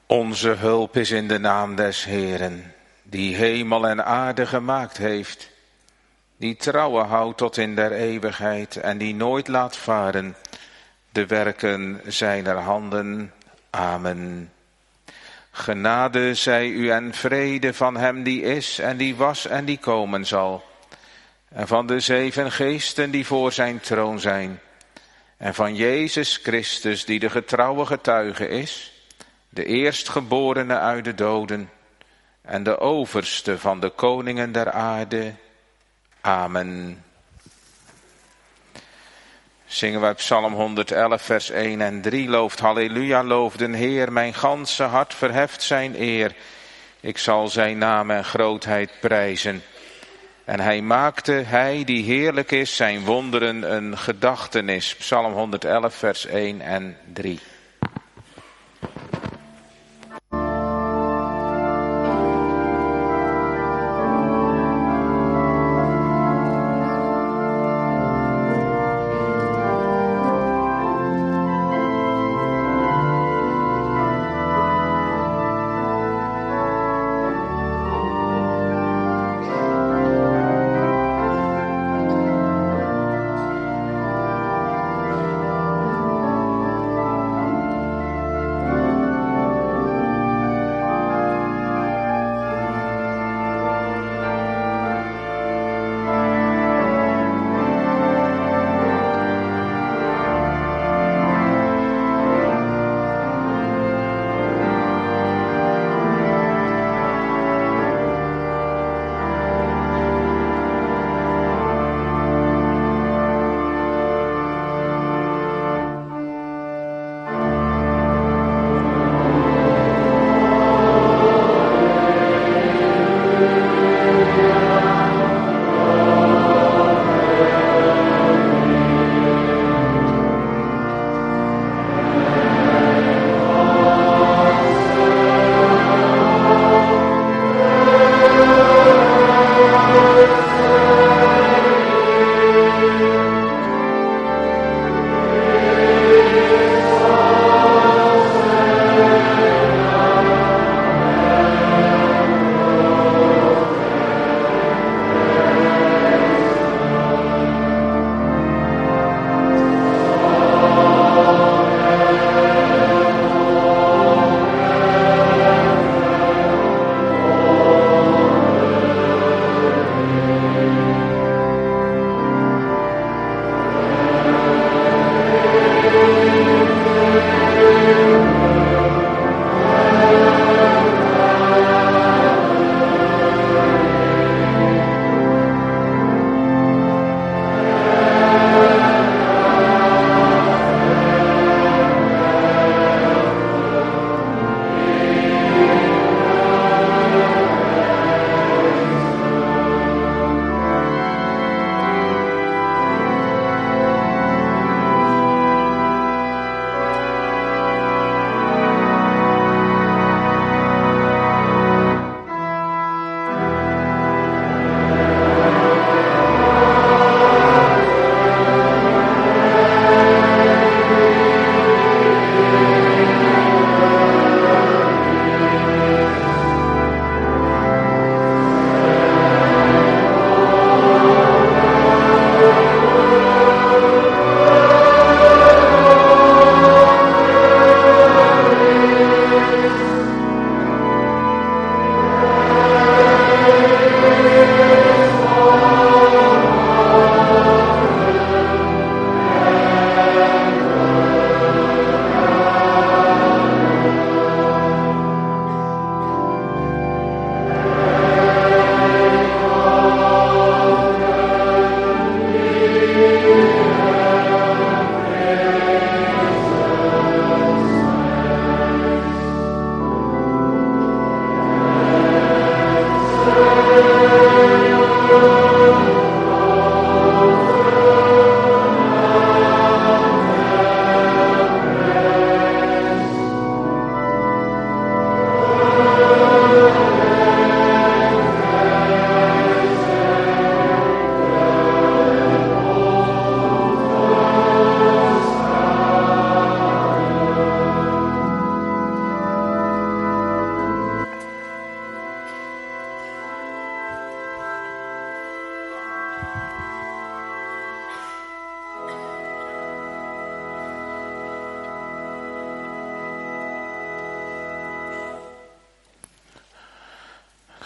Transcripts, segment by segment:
Onze hulp is in de naam des Heeren, die hemel en aarde gemaakt heeft, die trouwe houdt tot in der eeuwigheid en die nooit laat varen de werken zijner handen. Amen. Genade zij u en vrede van hem die is en die was en die komen zal, en van de 7 geesten die voor zijn troon zijn, en van Jezus Christus die de getrouwe getuige is, de eerstgeborene uit de doden en de overste van de koningen der aarde. Amen. Zingen wij Psalm 111 vers 1 en 3. Looft, halleluja, loof den Heer, mijn ganse hart verheft zijn eer. Ik zal zijn naam en grootheid prijzen. En hij die heerlijk is, zijn wonderen een gedachtenis. Psalm 111 vers 1 en 3.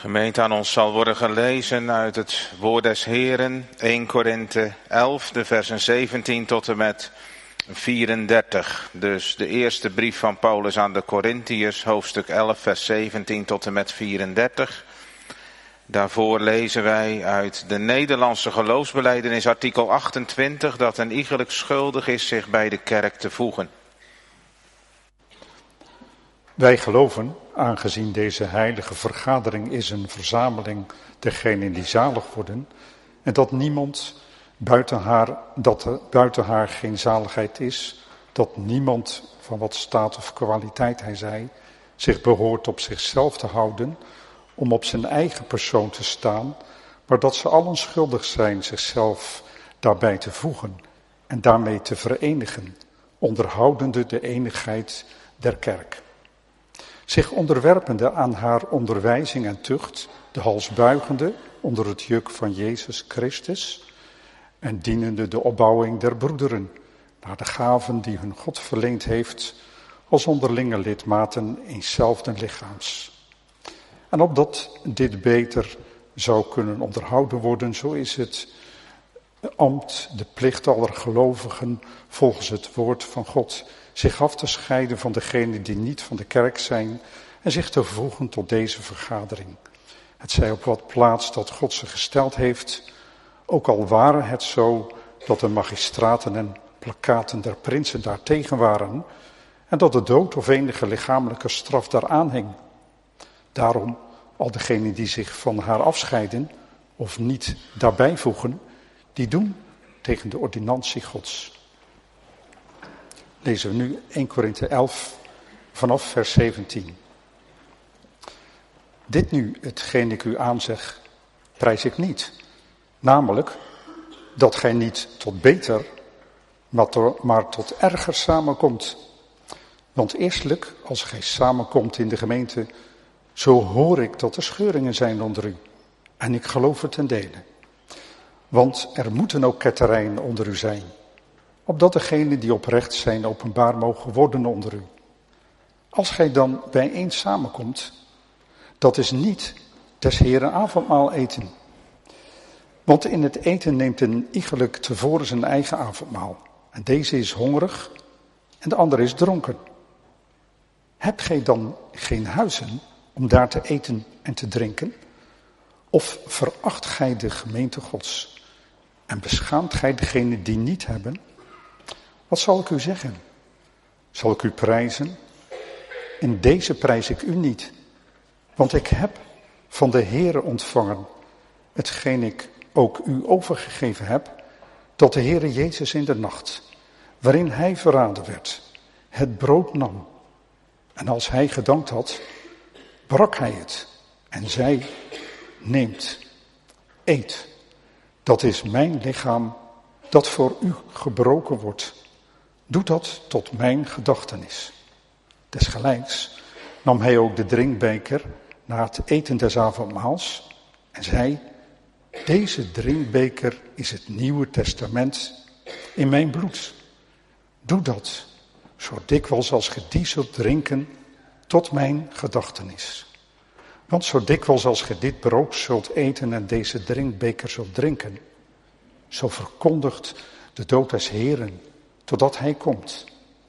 Gemeente, aan ons zal worden gelezen uit het woord des Heren, 1 Korinthe 11, de versen 17 tot en met 34. Dus de eerste brief van Paulus aan de Korintiërs, hoofdstuk 11, vers 17 tot en met 34. Daarvoor lezen wij uit de Nederlandse geloofsbelijdenis artikel 28 dat een iegelijk schuldig is zich bij de kerk te voegen. Wij geloven, aangezien deze heilige vergadering is een verzameling dergenen die zalig worden, en dat niemand buiten haar geen zaligheid is, dat niemand van wat staat of kwaliteit hij zij, zich behoort op zichzelf te houden, om op zijn eigen persoon te staan, maar dat ze allen schuldig zijn zichzelf daarbij te voegen en daarmee te verenigen, onderhoudende de eenigheid der kerk. Zich onderwerpende aan haar onderwijzing en tucht, de hals buigende onder het juk van Jezus Christus en dienende de opbouwing der broederen, naar de gaven die hun God verleend heeft, als onderlinge lidmaten eenszelfden lichaams. En opdat dit beter zou kunnen onderhouden worden, zo is het ambt, de plicht aller gelovigen volgens het woord van God, zich af te scheiden van degenen die niet van de kerk zijn en zich te voegen tot deze vergadering. Het zij op wat plaats dat God ze gesteld heeft, ook al ware het zo dat de magistraten en plakkaten der prinsen daartegen waren en dat de dood of enige lichamelijke straf daaraan hing. Daarom, al degenen die zich van haar afscheiden of niet daarbij voegen, die doen tegen de ordinantie Gods. Lezen we nu 1 Korinthe 11 vanaf vers 17. Dit nu, hetgeen ik u aanzeg, prijs ik niet. Namelijk, dat gij niet tot beter, maar tot erger samenkomt. Want eerstelijk, als gij samenkomt in de gemeente, zo hoor ik dat er scheuringen zijn onder u. En ik geloof het ten dele. Want er moeten ook ketterijen onder u zijn, opdat degenen die oprecht zijn openbaar mogen worden onder u. Als gij dan bijeen samenkomt, dat is niet des Heren avondmaal eten. Want in het eten neemt een iegelijk tevoren zijn eigen avondmaal. En deze is hongerig en de andere is dronken. Hebt gij dan geen huizen om daar te eten en te drinken? Of veracht gij de gemeente Gods en beschaamt gij degenen die niet hebben? Wat zal ik u zeggen? Zal ik u prijzen? In deze prijs ik u niet. Want ik heb van de Heere ontvangen, hetgeen ik ook u overgegeven heb, dat de Heere Jezus in de nacht, waarin hij verraden werd, het brood nam. En als hij gedankt had, brak hij het en zei, neemt, eet. Dat is mijn lichaam dat voor u gebroken wordt. Doe dat tot mijn gedachtenis. Desgelijks nam hij ook de drinkbeker na het eten des avondmaals en zei, deze drinkbeker is het Nieuwe Testament in mijn bloed. Doe dat, zo dikwijls als ge die zult drinken, tot mijn gedachtenis. Want zo dikwijls als ge dit brood zult eten en deze drinkbeker zult drinken, zo verkondigt de dood des Heren, totdat hij komt.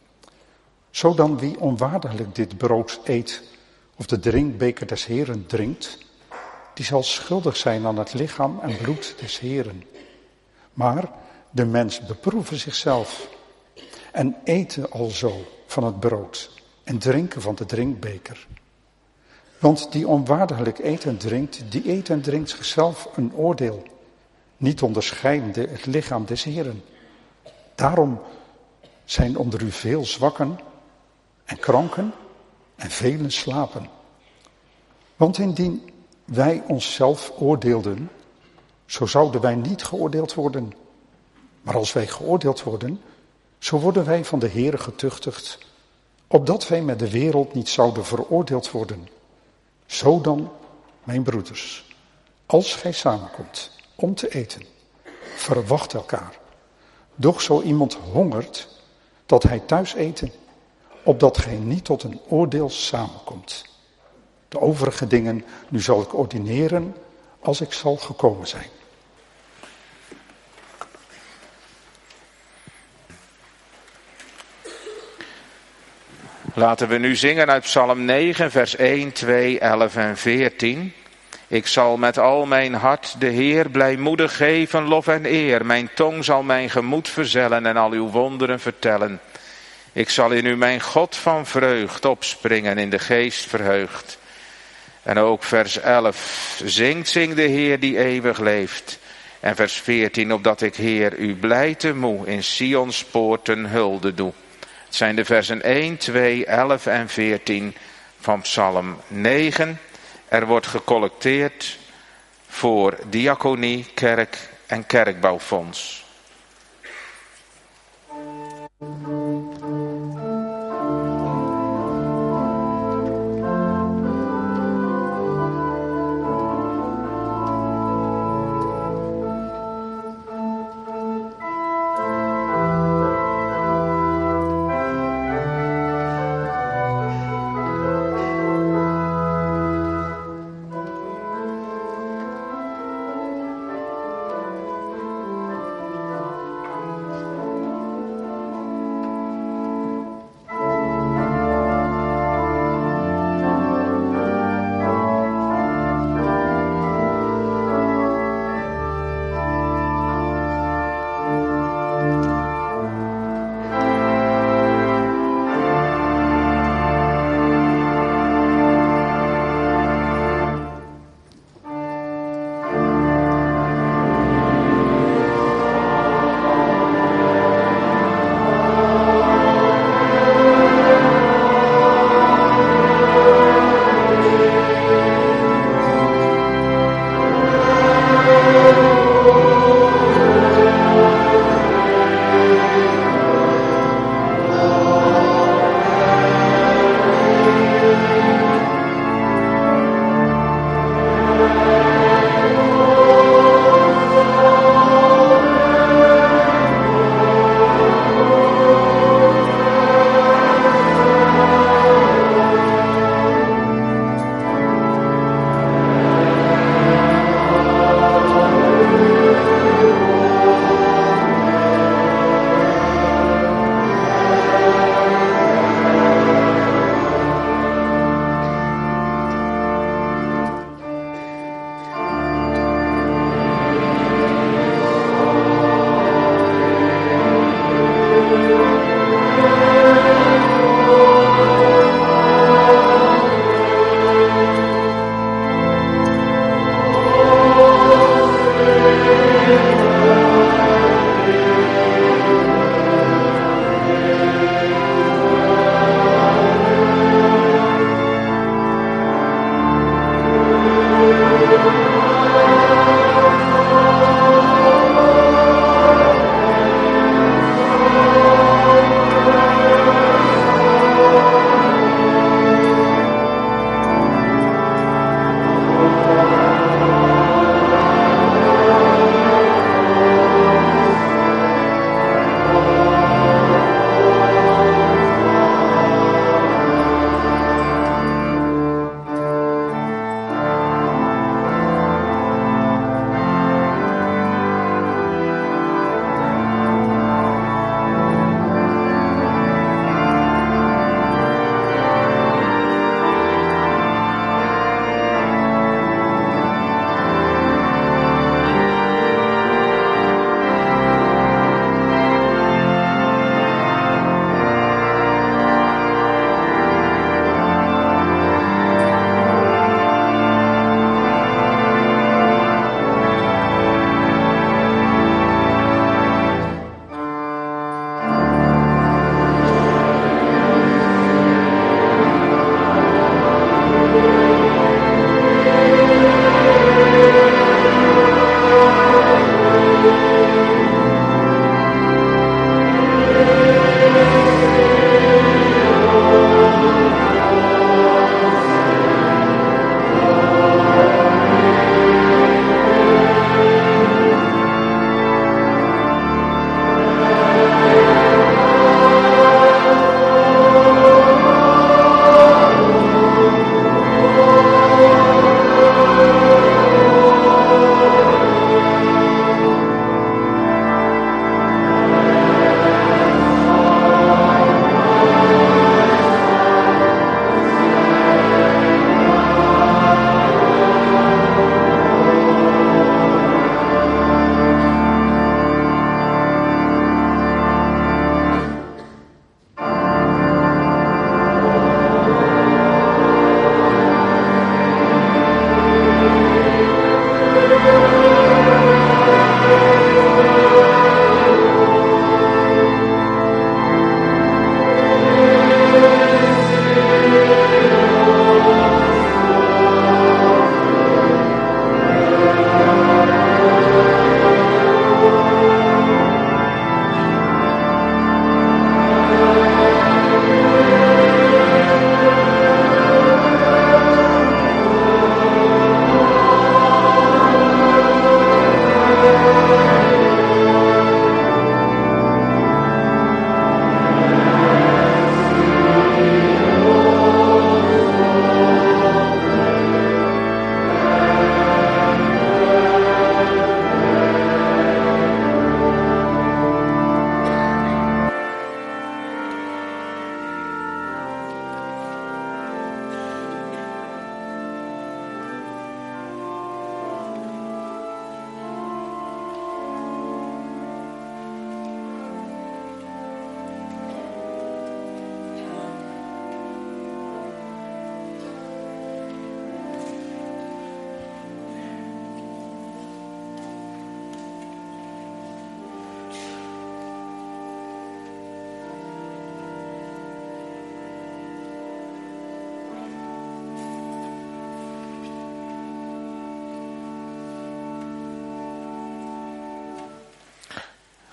Zo dan wie onwaardiglijk dit brood eet, of de drinkbeker des Heren drinkt, die zal schuldig zijn aan het lichaam en bloed des Heren. Maar de mens beproeve zichzelf en eten alzo van het brood en drinken van de drinkbeker. Want die onwaardiglijk eet en drinkt, die eet en drinkt zichzelf een oordeel, niet onderscheidende het lichaam des Heren. Daarom zijn onder u veel zwakken en kranken en velen slapen. Want indien wij onszelf oordeelden, zo zouden wij niet geoordeeld worden. Maar als wij geoordeeld worden, zo worden wij van de Heere getuchtigd, opdat wij met de wereld niet zouden veroordeeld worden. Zo dan, mijn broeders, als gij samenkomt om te eten, verwacht elkaar. Doch zo iemand hongert, dat hij thuis eten, opdat gij niet tot een oordeel samenkomt. De overige dingen, nu zal ik ordineren als ik zal gekomen zijn. Laten we nu zingen uit Psalm 9, vers 1, 2, 11 en 14. Ik zal met al mijn hart de Heer blijmoedig geven, lof en eer. Mijn tong zal mijn gemoed verzellen en al uw wonderen vertellen. Ik zal in u mijn God van vreugd opspringen, in de geest verheugd. En ook vers 11. Zing de Heer die eeuwig leeft. En vers 14. Opdat ik Heer u blij temoe in Sions poorten hulde doe. Het zijn de versen 1, 2, 11 en 14 van Psalm 9. Er wordt gecollecteerd voor diaconie, kerk en kerkbouwfonds.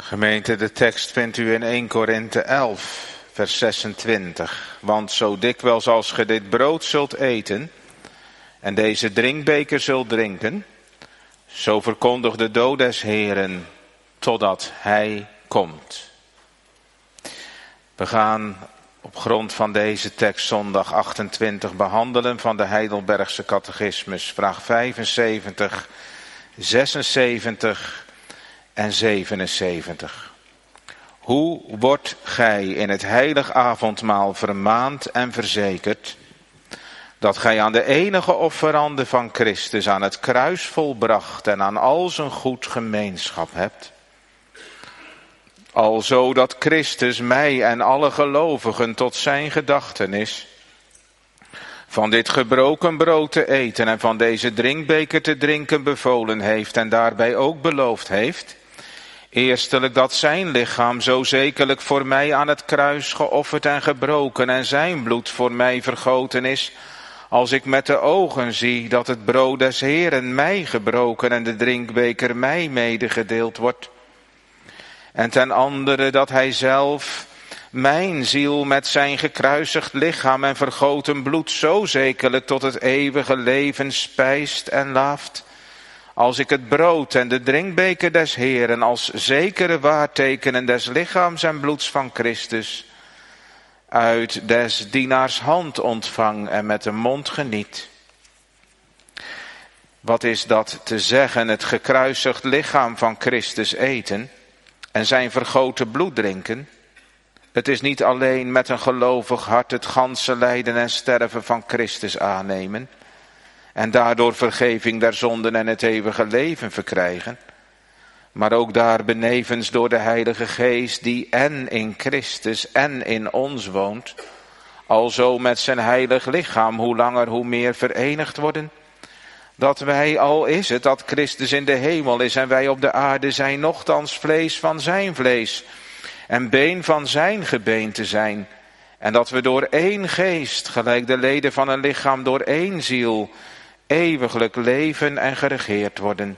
Gemeente, de tekst vindt u in 1 Korinthe 11, vers 26. Want zo dikwijls als ge dit brood zult eten en deze drinkbeker zult drinken, zo verkondigt de dood des Heeren totdat hij komt. We gaan op grond van deze tekst zondag 28 behandelen van de Heidelbergse Catechismus, vraag 75, 76 en 77. Hoe wordt gij in het heilig avondmaal vermaand en verzekerd dat gij aan de enige offerande van Christus aan het kruis volbracht en aan al zijn goed gemeenschap hebt? Alzo dat Christus mij en alle gelovigen tot zijn gedachtenis van dit gebroken brood te eten en van deze drinkbeker te drinken bevolen heeft en daarbij ook beloofd heeft, eerstelijk dat zijn lichaam zo zekerlijk voor mij aan het kruis geofferd en gebroken en zijn bloed voor mij vergoten is, als ik met de ogen zie dat het brood des Heeren mij gebroken en de drinkbeker mij medegedeeld wordt. En ten andere dat hij zelf mijn ziel met zijn gekruisigd lichaam en vergoten bloed zo zekerlijk tot het eeuwige leven spijst en laaft, als ik het brood en de drinkbeker des Heeren als zekere waartekenen des lichaams en bloeds van Christus uit des dienaars hand ontvang en met de mond geniet. Wat is dat te zeggen, het gekruisigd lichaam van Christus eten en zijn vergoten bloed drinken? Het is niet alleen met een gelovig hart het ganse lijden en sterven van Christus aannemen en daardoor vergeving der zonden en het eeuwige leven verkrijgen, maar ook daar benevens door de Heilige Geest die en in Christus en in ons woont, alzo met zijn heilig lichaam hoe langer hoe meer verenigd worden, dat wij, al is het dat Christus in de hemel is en wij op de aarde zijn, nochtans vlees van zijn vlees en been van zijn gebeente zijn, en dat we door één geest, gelijk de leden van een lichaam door één ziel, eeuwiglijk leven en geregeerd worden.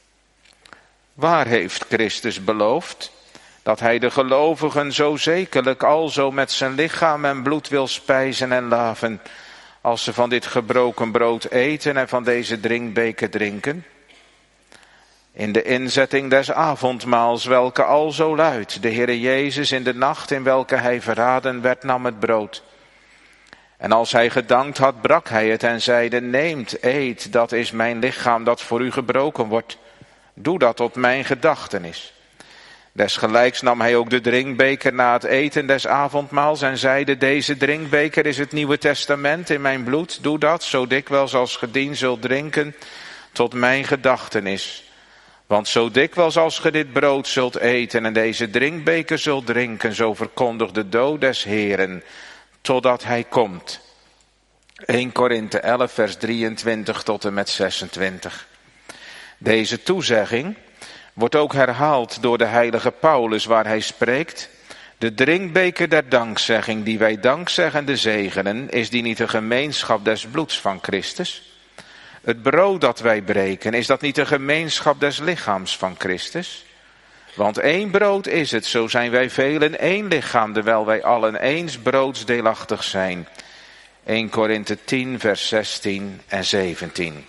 Waar heeft Christus beloofd dat hij de gelovigen zo zekerlijk alzo met zijn lichaam en bloed wil spijzen en laven, als ze van dit gebroken brood eten en van deze drinkbeker drinken? In de inzetting des avondmaals, welke alzo luidt: de Heere Jezus in de nacht in welke hij verraden werd, nam het brood. En als hij gedankt had, brak hij het en zeide: neemt, eet, dat is mijn lichaam dat voor u gebroken wordt. Doe dat tot mijn gedachtenis. Desgelijks nam hij ook de drinkbeker na het eten des avondmaals en zeide: deze drinkbeker is het Nieuwe Testament in mijn bloed. Doe dat, zo dikwijls als ge dien zult drinken, tot mijn gedachtenis. Want zo dikwijls als ge dit brood zult eten en deze drinkbeker zult drinken, zo verkondigt de dood des Heeren totdat hij komt. 1 Korinthe 11 vers 23 tot en met 26. Deze toezegging wordt ook herhaald door de heilige Paulus, waar hij spreekt: de drinkbeker der dankzegging die wij dankzeggende zegenen, is die niet de gemeenschap des bloeds van Christus? Het brood dat wij breken, is dat niet de gemeenschap des lichaams van Christus? Want één brood is het, zo zijn wij velen één lichaam, terwijl wij allen eens broodsdeelachtig zijn. 1 Korinthe 10 vers 16 en 17.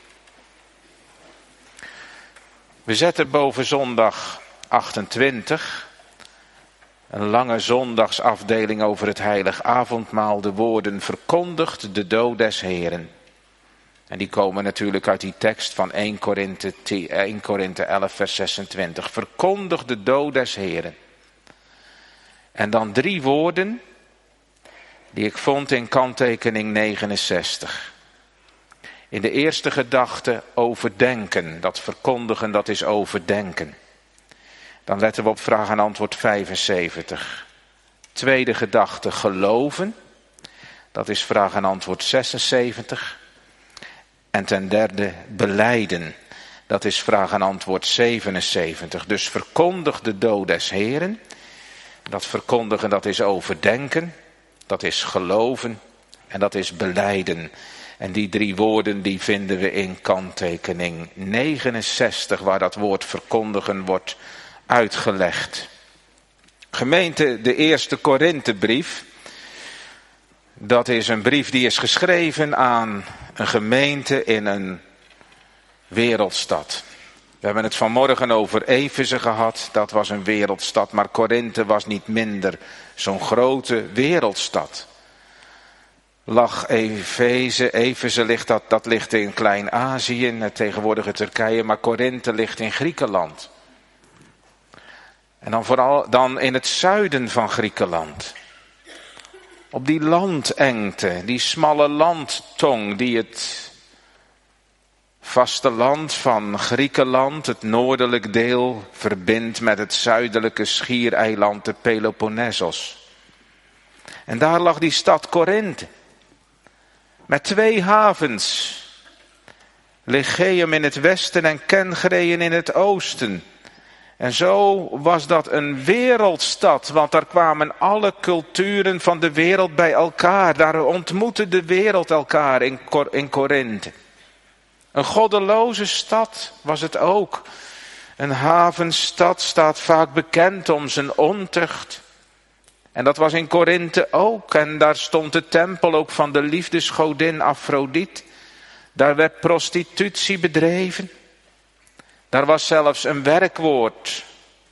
We zetten boven zondag 28, een lange zondagsafdeling over het heilig avondmaal, de woorden: verkondigt de dood des Heeren. En die komen natuurlijk uit die tekst van 1 Korinthe 11 vers 26. Verkondigt de dood des Heeren. En dan 3 woorden die ik vond in kanttekening 69. In de eerste gedachte overdenken. Dat verkondigen, dat is overdenken. Dan letten we op vraag en antwoord 75. Tweede gedachte geloven. Dat is vraag en antwoord 76. En ten derde belijden. Dat is vraag en antwoord 77. Dus verkondig de dood des Heeren. Dat verkondigen, dat is overdenken. Dat is geloven. En dat is belijden. En die 3 woorden die vinden we in kanttekening 69, waar dat woord verkondigen wordt uitgelegd. Gemeente, de eerste Korinthebrief, dat is een brief die is geschreven aan een gemeente in een wereldstad. We hebben het vanmorgen over Efeze gehad, dat was een wereldstad, maar Korinthe was niet minder zo'n grote wereldstad. Lag Efeze ligt dat ligt in Klein-Azië, in het tegenwoordige Turkije, maar Korinthe ligt in Griekenland. En dan vooral dan in het zuiden van Griekenland. Op die landengte, die smalle landtong die het vasteland van Griekenland, het noordelijk deel, verbindt met het zuidelijke schiereiland de Peloponnesos. En daar lag die stad Korinthe. Met 2 havens. Legeum in het westen en Kengreën in het oosten. En zo was dat een wereldstad, want daar kwamen alle culturen van de wereld bij elkaar. Daar ontmoette de wereld elkaar in Korinthe. Een goddeloze stad was het ook. Een havenstad staat vaak bekend om zijn ontucht. En dat was in Korinthe ook. En daar stond de tempel ook van de liefdesgodin Afrodite. Daar werd prostitutie bedreven. Daar was zelfs een werkwoord.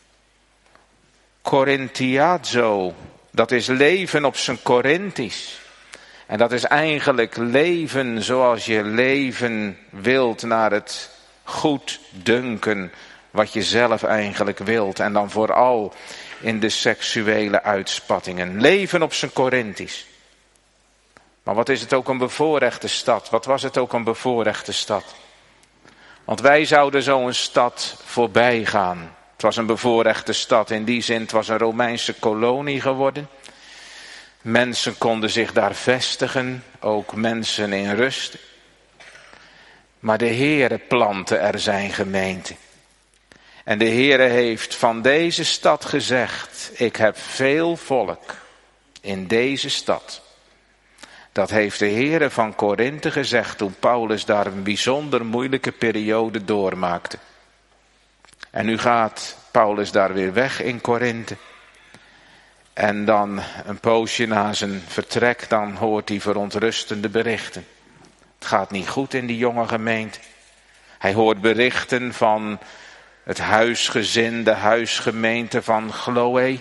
Korinthiazo. Dat is leven op zijn Korinthisch. En dat is eigenlijk leven zoals je leven wilt, naar het goed dunken wat je zelf eigenlijk wilt. En dan vooral in de seksuele uitspattingen. Leven op zijn Korinthisch. Maar wat is het ook een bevoorrechte stad? Wat was het ook een bevoorrechte stad? Want wij zouden zo'n stad voorbij gaan. Het was een bevoorrechte stad. In die zin, het was een Romeinse kolonie geworden. Mensen konden zich daar vestigen. Ook mensen in rust. Maar de Heere plantte er zijn gemeente. En de Heere heeft van deze stad gezegd: ik heb veel volk in deze stad. Dat heeft de Heere van Korinthe gezegd toen Paulus daar een bijzonder moeilijke periode doormaakte. En nu gaat Paulus daar weer weg in Korinthe. En dan een poosje na zijn vertrek, dan hoort hij verontrustende berichten. Het gaat niet goed in die jonge gemeente. Hij hoort berichten van het huisgezin, de huisgemeente van Chloe.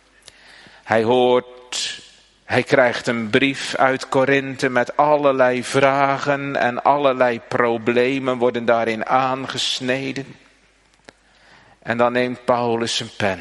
Hij krijgt een brief uit Korinthe met allerlei vragen en allerlei problemen worden daarin aangesneden. En dan neemt Paulus zijn pen.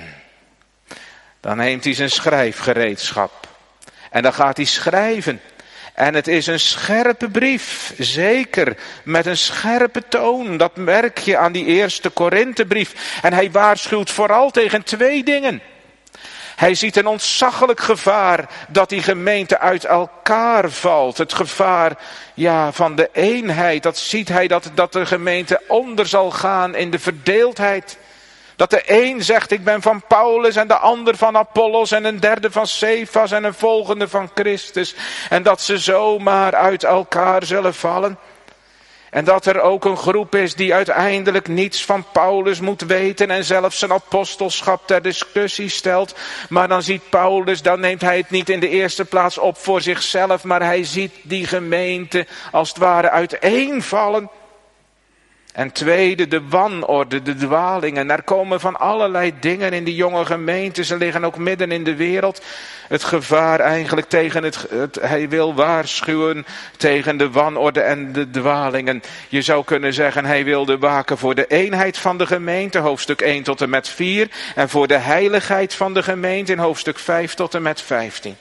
Dan neemt hij zijn schrijfgereedschap. En dan gaat hij schrijven. En het is een scherpe brief, zeker, met een scherpe toon. Dat merk je aan die eerste Korinthebrief. En hij waarschuwt vooral tegen 2 dingen. Hij ziet een ontzaglijk gevaar dat die gemeente uit elkaar valt. Het gevaar van de eenheid, dat ziet hij dat de gemeente onder zal gaan in de verdeeldheid. Dat de een zegt ik ben van Paulus en de ander van Apollos en een derde van Cephas en een volgende van Christus. En dat ze zomaar uit elkaar zullen vallen. En dat er ook een groep is die uiteindelijk niets van Paulus moet weten en zelfs zijn apostelschap ter discussie stelt. Maar dan ziet Paulus, dan neemt hij het niet in de eerste plaats op voor zichzelf, maar hij ziet die gemeente als het ware uiteenvallen. En tweede, de wanorde, de dwalingen. Er komen van allerlei dingen in die jonge gemeente. Ze liggen ook midden in de wereld. Het gevaar eigenlijk tegen hij wil waarschuwen tegen de wanorde en de dwalingen. Je zou kunnen zeggen, hij wilde waken voor de eenheid van de gemeente, hoofdstuk 1 tot en met 4. En voor de heiligheid van de gemeente in hoofdstuk 5 tot en met 15.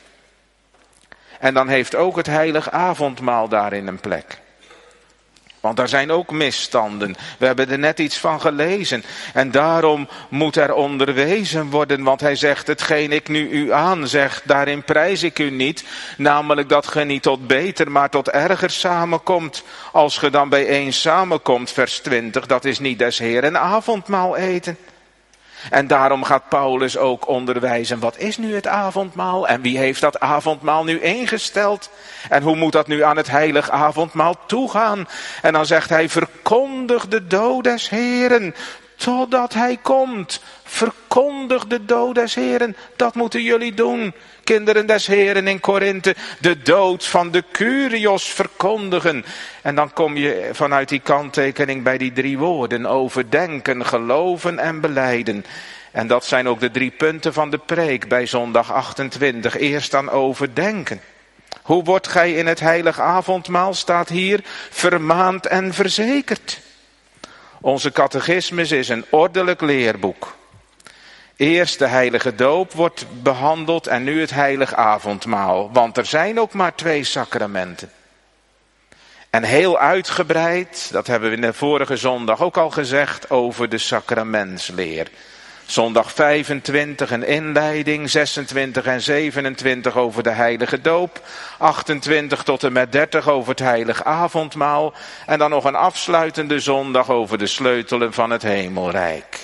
En dan heeft ook het heilig avondmaal daarin een plek. Want daar zijn ook misstanden. We hebben er net iets van gelezen. En daarom moet er onderwezen worden. Want hij zegt, hetgeen ik nu u aanzeg, daarin prijs ik u niet. Namelijk dat ge niet tot beter, maar tot erger samenkomt. Als ge dan bijeen samenkomt, vers 20, dat is niet des Heeren avondmaal eten. En daarom gaat Paulus ook onderwijzen, wat is nu het avondmaal? En wie heeft dat avondmaal nu ingesteld? En hoe moet dat nu aan het heilig avondmaal toegaan? En dan zegt hij, verkondig de dood des Heeren, totdat hij komt. Verkondig verkondig de dood des Heren. Dat moeten jullie doen, kinderen des Heren in Korinthe. De dood van de Kyrios verkondigen. En dan kom je vanuit die kanttekening bij die 3 woorden. Overdenken, geloven en belijden. En dat zijn ook de 3 punten van de preek bij zondag 28. Eerst aan overdenken. Hoe wordt gij in het heilig avondmaal, staat hier, vermaand en verzekerd? Onze catechismus is een ordelijk leerboek. Eerst de heilige doop wordt behandeld en nu het heilig avondmaal. Want er zijn ook maar 2 sacramenten. En heel uitgebreid, dat hebben we in de vorige zondag ook al gezegd, over de sacramentsleer. Zondag 25 een inleiding, 26 en 27 over de heilige doop, 28 tot en met 30 over het heilig avondmaal en dan nog een afsluitende zondag over de sleutelen van het hemelrijk.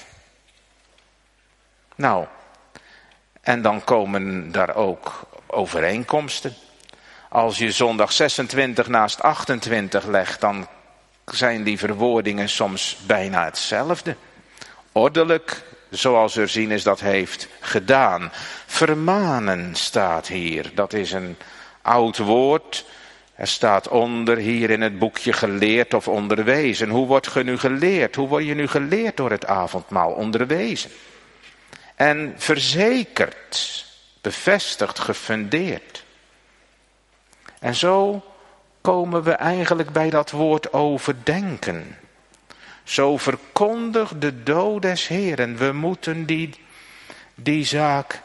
Nou, en dan komen daar ook overeenkomsten. Als je zondag 26 naast 28 legt, dan zijn die verwoordingen soms bijna hetzelfde. Ordelijk, zoals Ursinus dat heeft gedaan. Vermanen staat hier, dat is een oud woord. Er staat onder hier in het boekje geleerd of onderwezen. Hoe wordt ge nu geleerd? Hoe word je nu geleerd door het avondmaal? Onderwezen. En verzekerd, bevestigd, gefundeerd. En zo komen we eigenlijk bij dat woord overdenken. Zo verkondig de dood des Heren. We moeten die zaak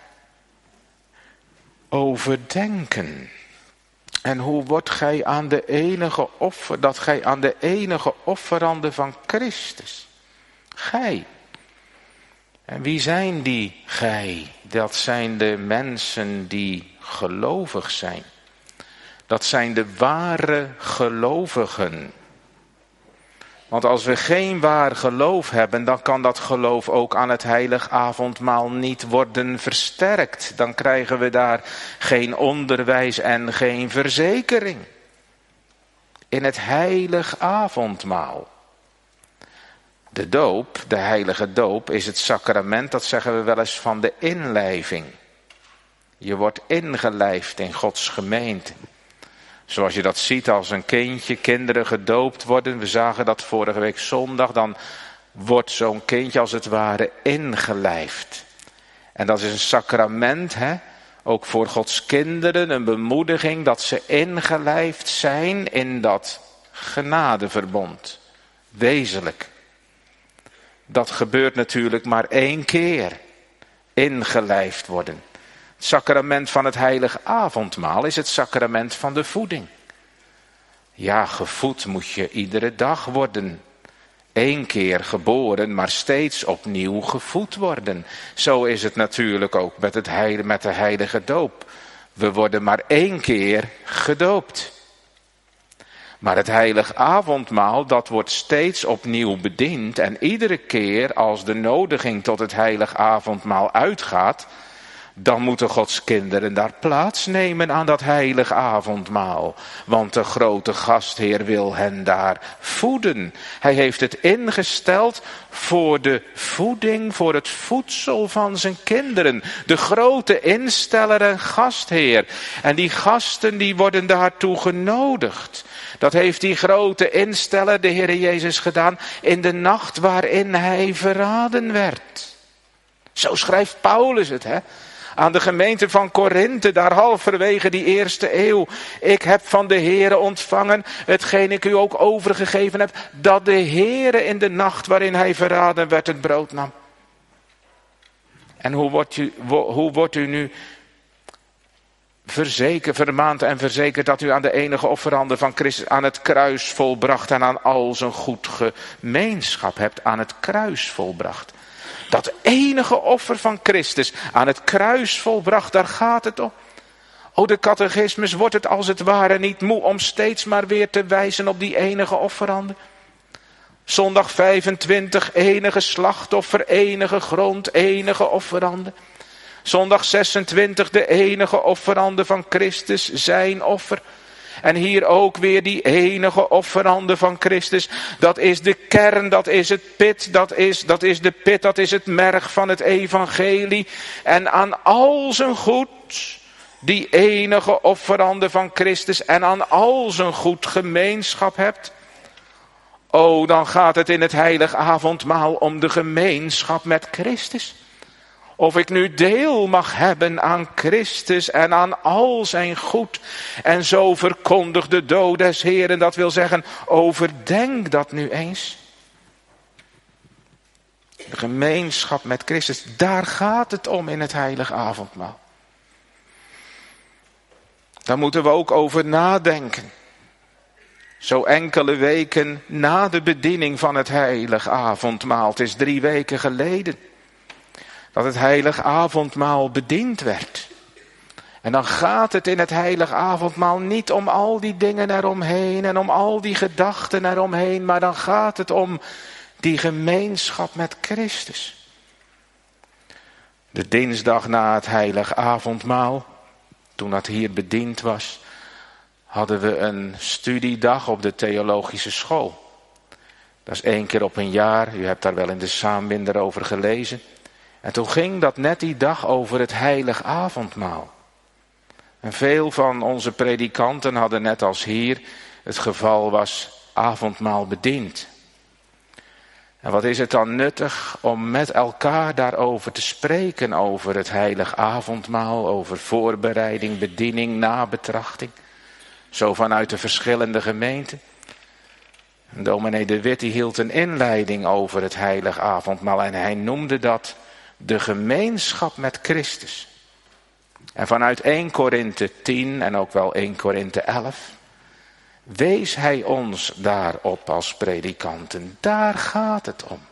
overdenken. En hoe wordt gij aan de enige offer, dat gij aan de enige offerande van Christus? Gij. En wie zijn die gij? Dat zijn de mensen die gelovig zijn. Dat zijn de ware gelovigen. Want als we geen waar geloof hebben, dan kan dat geloof ook aan het heilig avondmaal niet worden versterkt. Dan krijgen we daar geen onderwijs en geen verzekering. In het heilig avondmaal. De doop, de heilige doop, is het sacrament, dat zeggen we wel eens, van de inlijving. Je wordt ingelijfd in Gods gemeente. Zoals je dat ziet als een kindje, kinderen gedoopt worden. We zagen dat vorige week zondag. Dan wordt zo'n kindje als het ware ingelijfd. En dat is een sacrament, hè? Ook voor Gods kinderen. Een bemoediging dat ze ingelijfd zijn in dat genadeverbond. Wezenlijk. Dat gebeurt natuurlijk maar 1 keer. Ingelijfd worden. Het sacrament van het heilig avondmaal is het sacrament van de voeding. Ja, gevoed moet je iedere dag worden. 1 keer geboren, maar steeds opnieuw gevoed worden. Zo is het natuurlijk ook met de heilige doop. We worden maar 1 keer gedoopt. Maar het heilig avondmaal, dat wordt steeds opnieuw bediend. En iedere keer als de nodiging tot het heilig avondmaal uitgaat, dan moeten Gods kinderen daar plaatsnemen aan dat heilig avondmaal. Want de grote gastheer wil hen daar voeden. Hij heeft het ingesteld voor de voeding, voor het voedsel van zijn kinderen. De grote insteller en gastheer. En die gasten die worden daartoe genodigd. Dat heeft die grote insteller, de Heer Jezus, gedaan in de nacht waarin hij verraden werd. Zo schrijft Paulus het, hè? Aan de gemeente van Korinthe, daar halverwege die eerste eeuw. Ik heb van de Heere ontvangen, hetgeen ik u ook overgegeven heb, dat de Heere in de nacht waarin hij verraden werd het brood nam. En hoe wordt u nu vermaand en verzekerd dat u aan de enige offerande van Christus aan het kruis volbracht en aan al zijn goed gemeenschap hebt aan het kruis volbracht. Dat enige offer van Christus aan het kruis volbracht, daar gaat het om. O, de catechismus wordt het als het ware niet moe om steeds maar weer te wijzen op die enige offerande. Zondag 25, enige slachtoffer, enige grond, enige offerande. Zondag 26, de enige offerande van Christus, zijn offer. En hier ook weer die enige offerande van Christus. Dat is de kern, dat is het pit, dat is de pit, dat is het merg van het evangelie. En aan al zijn goed, die enige offerande van Christus en aan al zijn goed gemeenschap hebt. Oh, dan gaat het in het heilig avondmaal om de gemeenschap met Christus. Of ik nu deel mag hebben aan Christus en aan al zijn goed. En zo verkondigt de dood des Heeren, dat wil zeggen, overdenk dat nu eens. De gemeenschap met Christus, daar gaat het om in het heilig avondmaal. Daar moeten we ook over nadenken. Zo enkele weken na de bediening van het heilig avondmaal, het is 3 weken geleden, dat het heilig avondmaal bediend werd. En dan gaat het in het heilig avondmaal niet om al die dingen eromheen en om al die gedachten eromheen, maar dan gaat het om die gemeenschap met Christus. De dinsdag na het heilig avondmaal, toen dat hier bediend was, hadden we een studiedag op de theologische school. Dat is 1 keer op een jaar, u hebt daar wel in de Saambinder over gelezen. En toen ging dat net die dag over het heilig avondmaal. En veel van onze predikanten hadden net als hier het geval was avondmaal bediend. En wat is het dan nuttig om met elkaar daarover te spreken, over het heilig avondmaal, over voorbereiding, bediening, nabetrachting. Zo vanuit de verschillende gemeenten. En dominee De Wit die hield een inleiding over het heilig avondmaal en hij noemde dat de gemeenschap met Christus. En vanuit 1 Korinthe 10 en ook wel 1 Korinthe 11 wees hij ons daarop als predikanten. Daar gaat het om.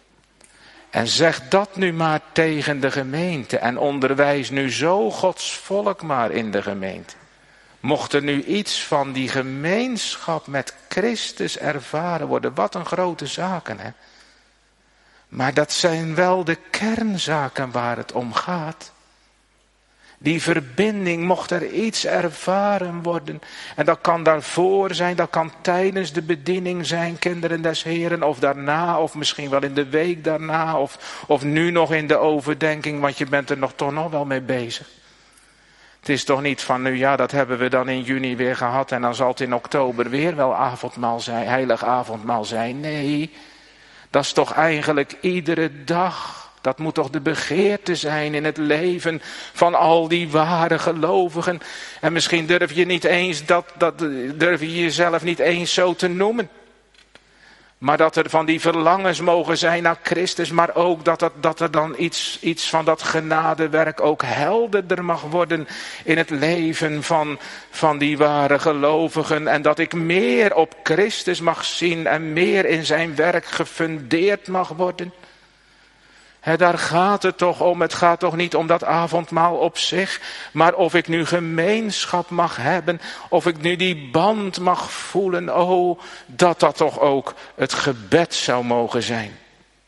En zeg dat nu maar tegen de gemeente en onderwijs nu zo Gods volk maar in de gemeente. Mocht er nu iets van die gemeenschap met Christus ervaren worden, wat een grote zaken, hè? Maar dat zijn wel de kernzaken waar het om gaat. Die verbinding, mocht er iets ervaren worden. En dat kan daarvoor zijn, dat kan tijdens de bediening zijn, kinderen des Heren. Of daarna, of misschien wel in de week daarna. Of nu nog in de overdenking, want je bent er toch nog wel mee bezig. Het is toch niet van, nu ja, dat hebben we dan in juni weer gehad. En dan zal het in oktober weer wel avondmaal zijn, heilig avondmaal zijn. Nee, dat is toch eigenlijk iedere dag. Dat moet toch de begeerte zijn in het leven van al die ware gelovigen. En misschien durf je niet eens durf je jezelf niet eens zo te noemen. Maar dat er van die verlangens mogen zijn naar Christus. Maar ook dat er dan iets van dat genadewerk ook helderder mag worden in het leven van die ware gelovigen. En dat ik meer op Christus mag zien en meer in zijn werk gefundeerd mag worden. Daar gaat het toch om. Het gaat toch niet om dat avondmaal op zich. Maar of ik nu gemeenschap mag hebben. Of ik nu die band mag voelen. Oh, dat toch ook het gebed zou mogen zijn.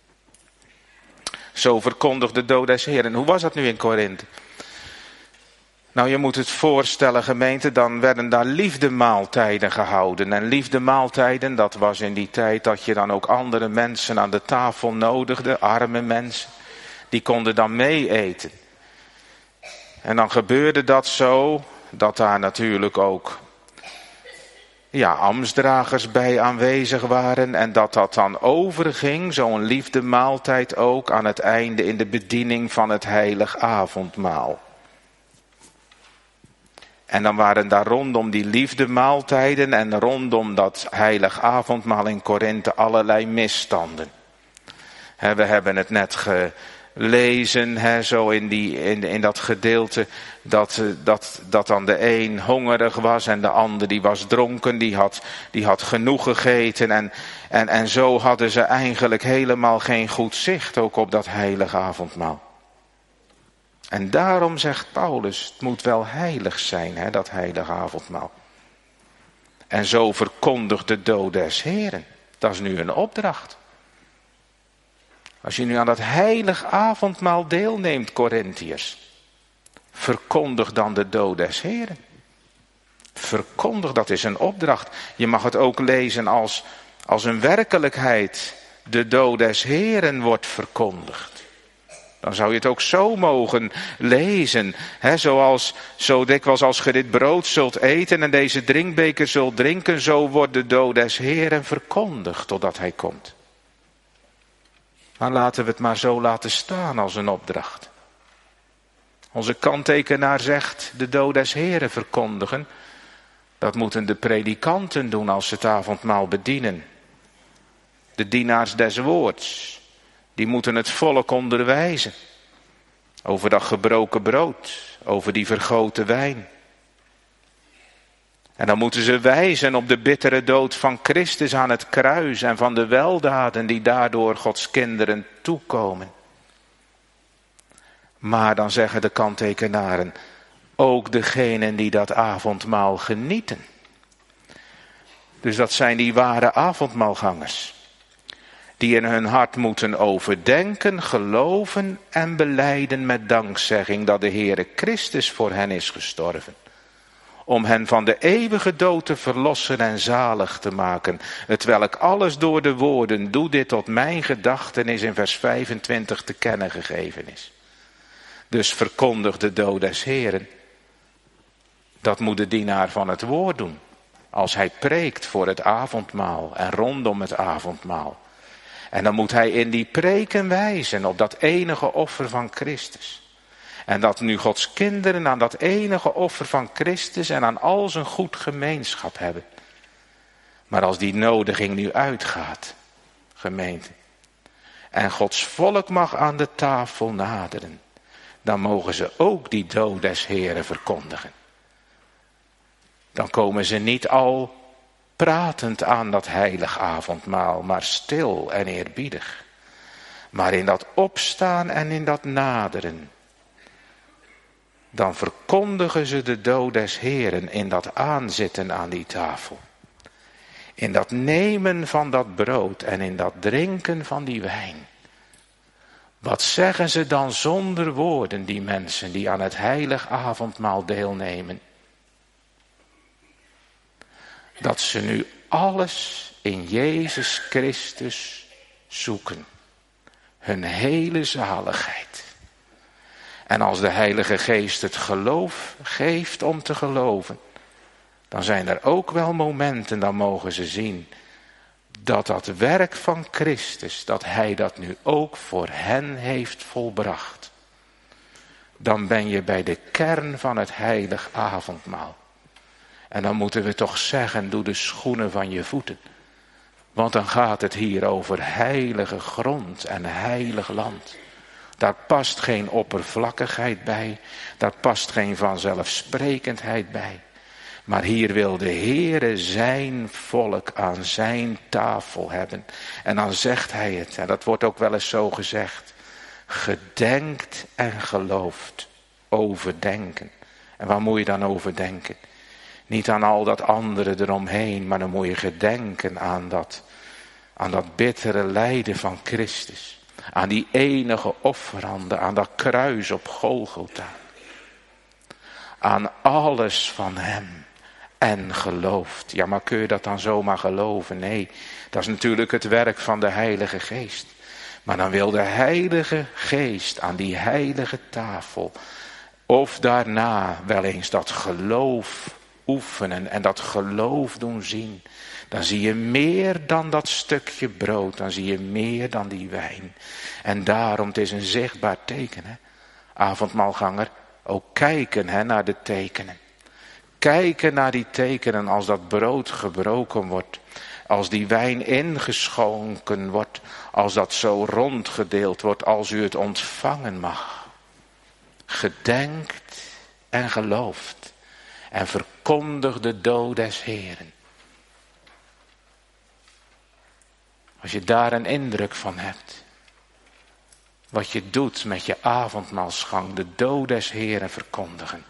Zo verkondigde de dood des Heren. Hoe was dat nu in Korinthe? Nou, je moet het voorstellen, gemeente, dan werden daar liefdemaaltijden gehouden. En liefdemaaltijden, dat was in die tijd dat je dan ook andere mensen aan de tafel nodigde, arme mensen. Die konden dan mee eten. En dan gebeurde dat zo, dat daar natuurlijk ook ambtsdragers bij aanwezig waren. En dat dan overging, zo'n liefdemaaltijd ook, aan het einde in de bediening van het heilig avondmaal. En dan waren daar rondom die liefdemaaltijden en rondom dat heilig avondmaal in Korinthe allerlei misstanden. We hebben het net gelezen, zo in dat gedeelte, dat dan de een hongerig was en de ander die was dronken, die had genoeg gegeten. En zo hadden ze eigenlijk helemaal geen goed zicht ook op dat heilig avondmaal. En daarom zegt Paulus, het moet wel heilig zijn, dat heilige avondmaal. En zo verkondigt de dood des Heren. Dat is nu een opdracht. Als je nu aan dat heilig avondmaal deelneemt, Korintiërs, verkondig dan de dood des Heren. Verkondig, dat is een opdracht. Je mag het ook lezen als een werkelijkheid. De dood des Heeren wordt verkondigd. Dan zou je het ook zo mogen lezen. Zo dikwijls als ge dit brood zult eten en deze drinkbeker zult drinken, zo wordt de dood des Heeren verkondigd totdat hij komt. Maar laten we het maar zo laten staan als een opdracht. Onze kanttekenaar zegt de dood des Heeren verkondigen. Dat moeten de predikanten doen als ze het avondmaal bedienen. De dienaars des woords. Die moeten het volk onderwijzen. Over dat gebroken brood. Over die vergoten wijn. En dan moeten ze wijzen op de bittere dood van Christus aan het kruis. En van de weldaden die daardoor Gods kinderen toekomen. Maar dan zeggen de kanttekenaren. Ook degenen die dat avondmaal genieten. Dus dat zijn die ware avondmaalgangers. Die in hun hart moeten overdenken, geloven en belijden met dankzegging dat de Heere Christus voor hen is gestorven. Om hen van de eeuwige dood te verlossen en zalig te maken. Hetwelk alles door de woorden, doe dit tot mijn gedachtenis in vers 25 te kennen gegeven is. Dus verkondig de dood des Heeren. Dat moet de dienaar van het woord doen. Als hij preekt voor het avondmaal en rondom het avondmaal. En dan moet hij in die preken wijzen op dat enige offer van Christus. En dat nu Gods kinderen aan dat enige offer van Christus en aan al zijn goed gemeenschap hebben. Maar als die nodiging nu uitgaat, gemeente, en Gods volk mag aan de tafel naderen, dan mogen ze ook die dood des Heeren verkondigen. Dan komen ze niet al pratend aan dat heilig avondmaal, maar stil en eerbiedig. Maar in dat opstaan en in dat naderen, dan verkondigen ze de dood des Heeren in dat aanzitten aan die tafel. In dat nemen van dat brood en in dat drinken van die wijn. Wat zeggen ze dan zonder woorden, die mensen die aan het heilig avondmaal deelnemen? Dat ze nu alles in Jezus Christus zoeken. Hun hele zaligheid. En als de Heilige Geest het geloof geeft om te geloven, dan zijn er ook wel momenten, dan mogen ze zien dat dat werk van Christus, dat Hij dat nu ook voor hen heeft volbracht. Dan ben je bij de kern van het heilig avondmaal. En dan moeten we toch zeggen, doe de schoenen van je voeten. Want dan gaat het hier over heilige grond en heilig land. Daar past geen oppervlakkigheid bij. Daar past geen vanzelfsprekendheid bij. Maar hier wil de Heere zijn volk aan zijn tafel hebben. En dan zegt hij het, en dat wordt ook wel eens zo gezegd. Gedenkt en gelooft. Overdenken. En waar moet je dan overdenken? Niet aan al dat andere eromheen, maar dan moet je gedenken aan dat bittere lijden van Christus. Aan die enige offerande, aan dat kruis op Golgotha. Aan alles van hem. En gelooft. Ja, maar kun je dat dan zomaar geloven? Nee, dat is natuurlijk het werk van de Heilige Geest. Maar dan wil de Heilige Geest aan die heilige tafel, of daarna wel eens dat geloof oefenen en dat geloof doen zien. Dan zie je meer dan dat stukje brood, dan zie je meer dan die wijn. En daarom, het is een zichtbaar teken, hè? Avondmaalganger, ook kijken, hè, naar de tekenen. Kijken naar die tekenen als dat brood gebroken wordt. Als die wijn ingeschonken wordt. Als dat zo rondgedeeld wordt. Als u het ontvangen mag. Gedenkt en gelooft. En verkondigt de dood des Heeren. Als je daar een indruk van hebt. Wat je doet met je avondmaalsgang. De dood des Heeren verkondigen.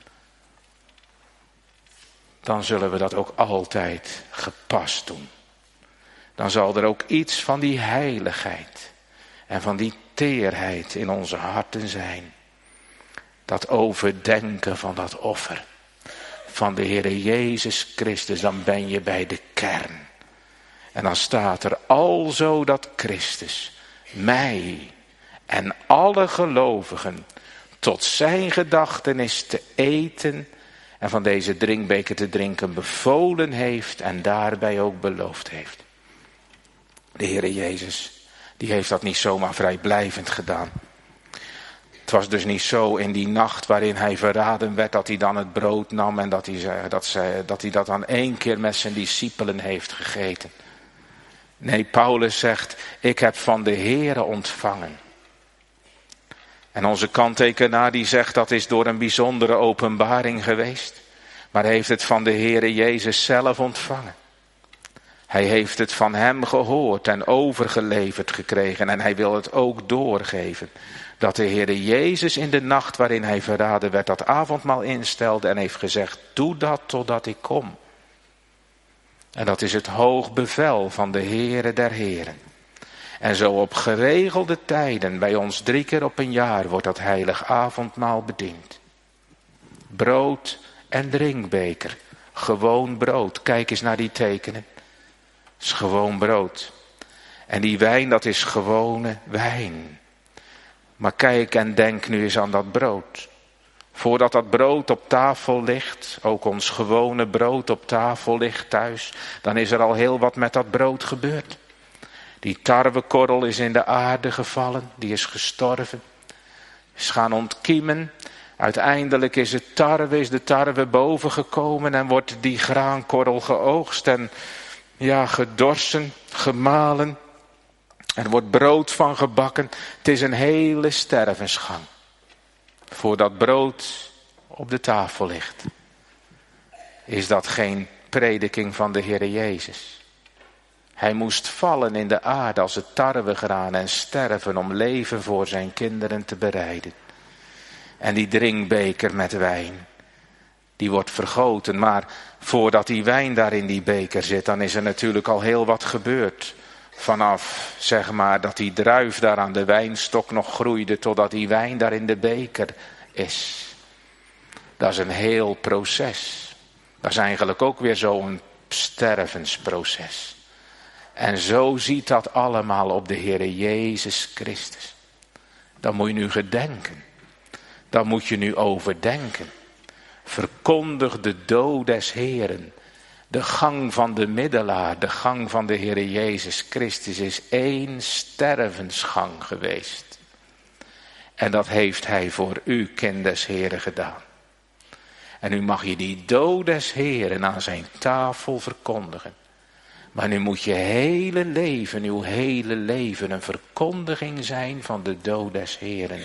Dan zullen we dat ook altijd gepast doen. Dan zal er ook iets van die heiligheid en van die teerheid in onze harten zijn. Dat overdenken van dat offer. van de Heere Jezus Christus, dan ben je bij de kern. En dan staat er alzo dat Christus mij en alle gelovigen tot zijn gedachtenis te eten en van deze drinkbeker te drinken bevolen heeft en daarbij ook beloofd heeft. De Heere Jezus, die heeft dat niet zomaar vrijblijvend gedaan. Het was dus niet zo in die nacht waarin hij verraden werd dat hij dan het brood nam en dat hij dat dan 1 keer met zijn discipelen heeft gegeten. Nee, Paulus zegt, ik heb van de Heere ontvangen. En onze kanttekenaar die zegt dat is door een bijzondere openbaring geweest. Maar hij heeft het van de Heere Jezus zelf ontvangen. Hij heeft het van hem gehoord en overgeleverd gekregen en hij wil het ook doorgeven. Dat de Heere Jezus in de nacht waarin hij verraden werd dat avondmaal instelde en heeft gezegd, doe dat totdat ik kom. En dat is het hoog bevel van de Heere der Heren. En zo op geregelde tijden, bij ons 3 keer op een jaar, wordt dat heilig avondmaal bediend. Brood en drinkbeker, gewoon brood. Kijk eens naar die tekenen. Het is gewoon brood. En die wijn, dat is gewone wijn. Maar kijk en denk nu eens aan dat brood. Voordat dat brood op tafel ligt, ook ons gewone brood op tafel ligt thuis, dan is er al heel wat met dat brood gebeurd. Die tarwekorrel is in de aarde gevallen, die is gestorven, is gaan ontkiemen. Uiteindelijk is de tarwe boven gekomen en wordt die graankorrel geoogst en gedorsen, gemalen. Er wordt brood van gebakken. Het is een hele stervensgang. Voordat brood op de tafel ligt. Is dat geen prediking van de Heere Jezus? Hij moest vallen in de aarde als het tarwegraan en sterven om leven voor zijn kinderen te bereiden. En die drinkbeker met wijn, die wordt vergoten. Maar voordat die wijn daar in die beker zit, dan is er natuurlijk al heel wat gebeurd. Vanaf, dat die druif daar aan de wijnstok nog groeide, totdat die wijn daar in de beker is. Dat is een heel proces. Dat is eigenlijk ook weer zo'n stervensproces. En zo ziet dat allemaal op de Heere Jezus Christus. Dan moet je nu gedenken. Dan moet je nu overdenken. Verkondig de dood des Heeren. De gang van de middelaar, de gang van de Heere Jezus Christus is 1 stervensgang geweest. En dat heeft hij voor u, kind des Heeren, gedaan. En nu mag je die dood des Heeren aan zijn tafel verkondigen. Maar nu moet je hele leven, uw hele leven een verkondiging zijn van de dood des Heeren.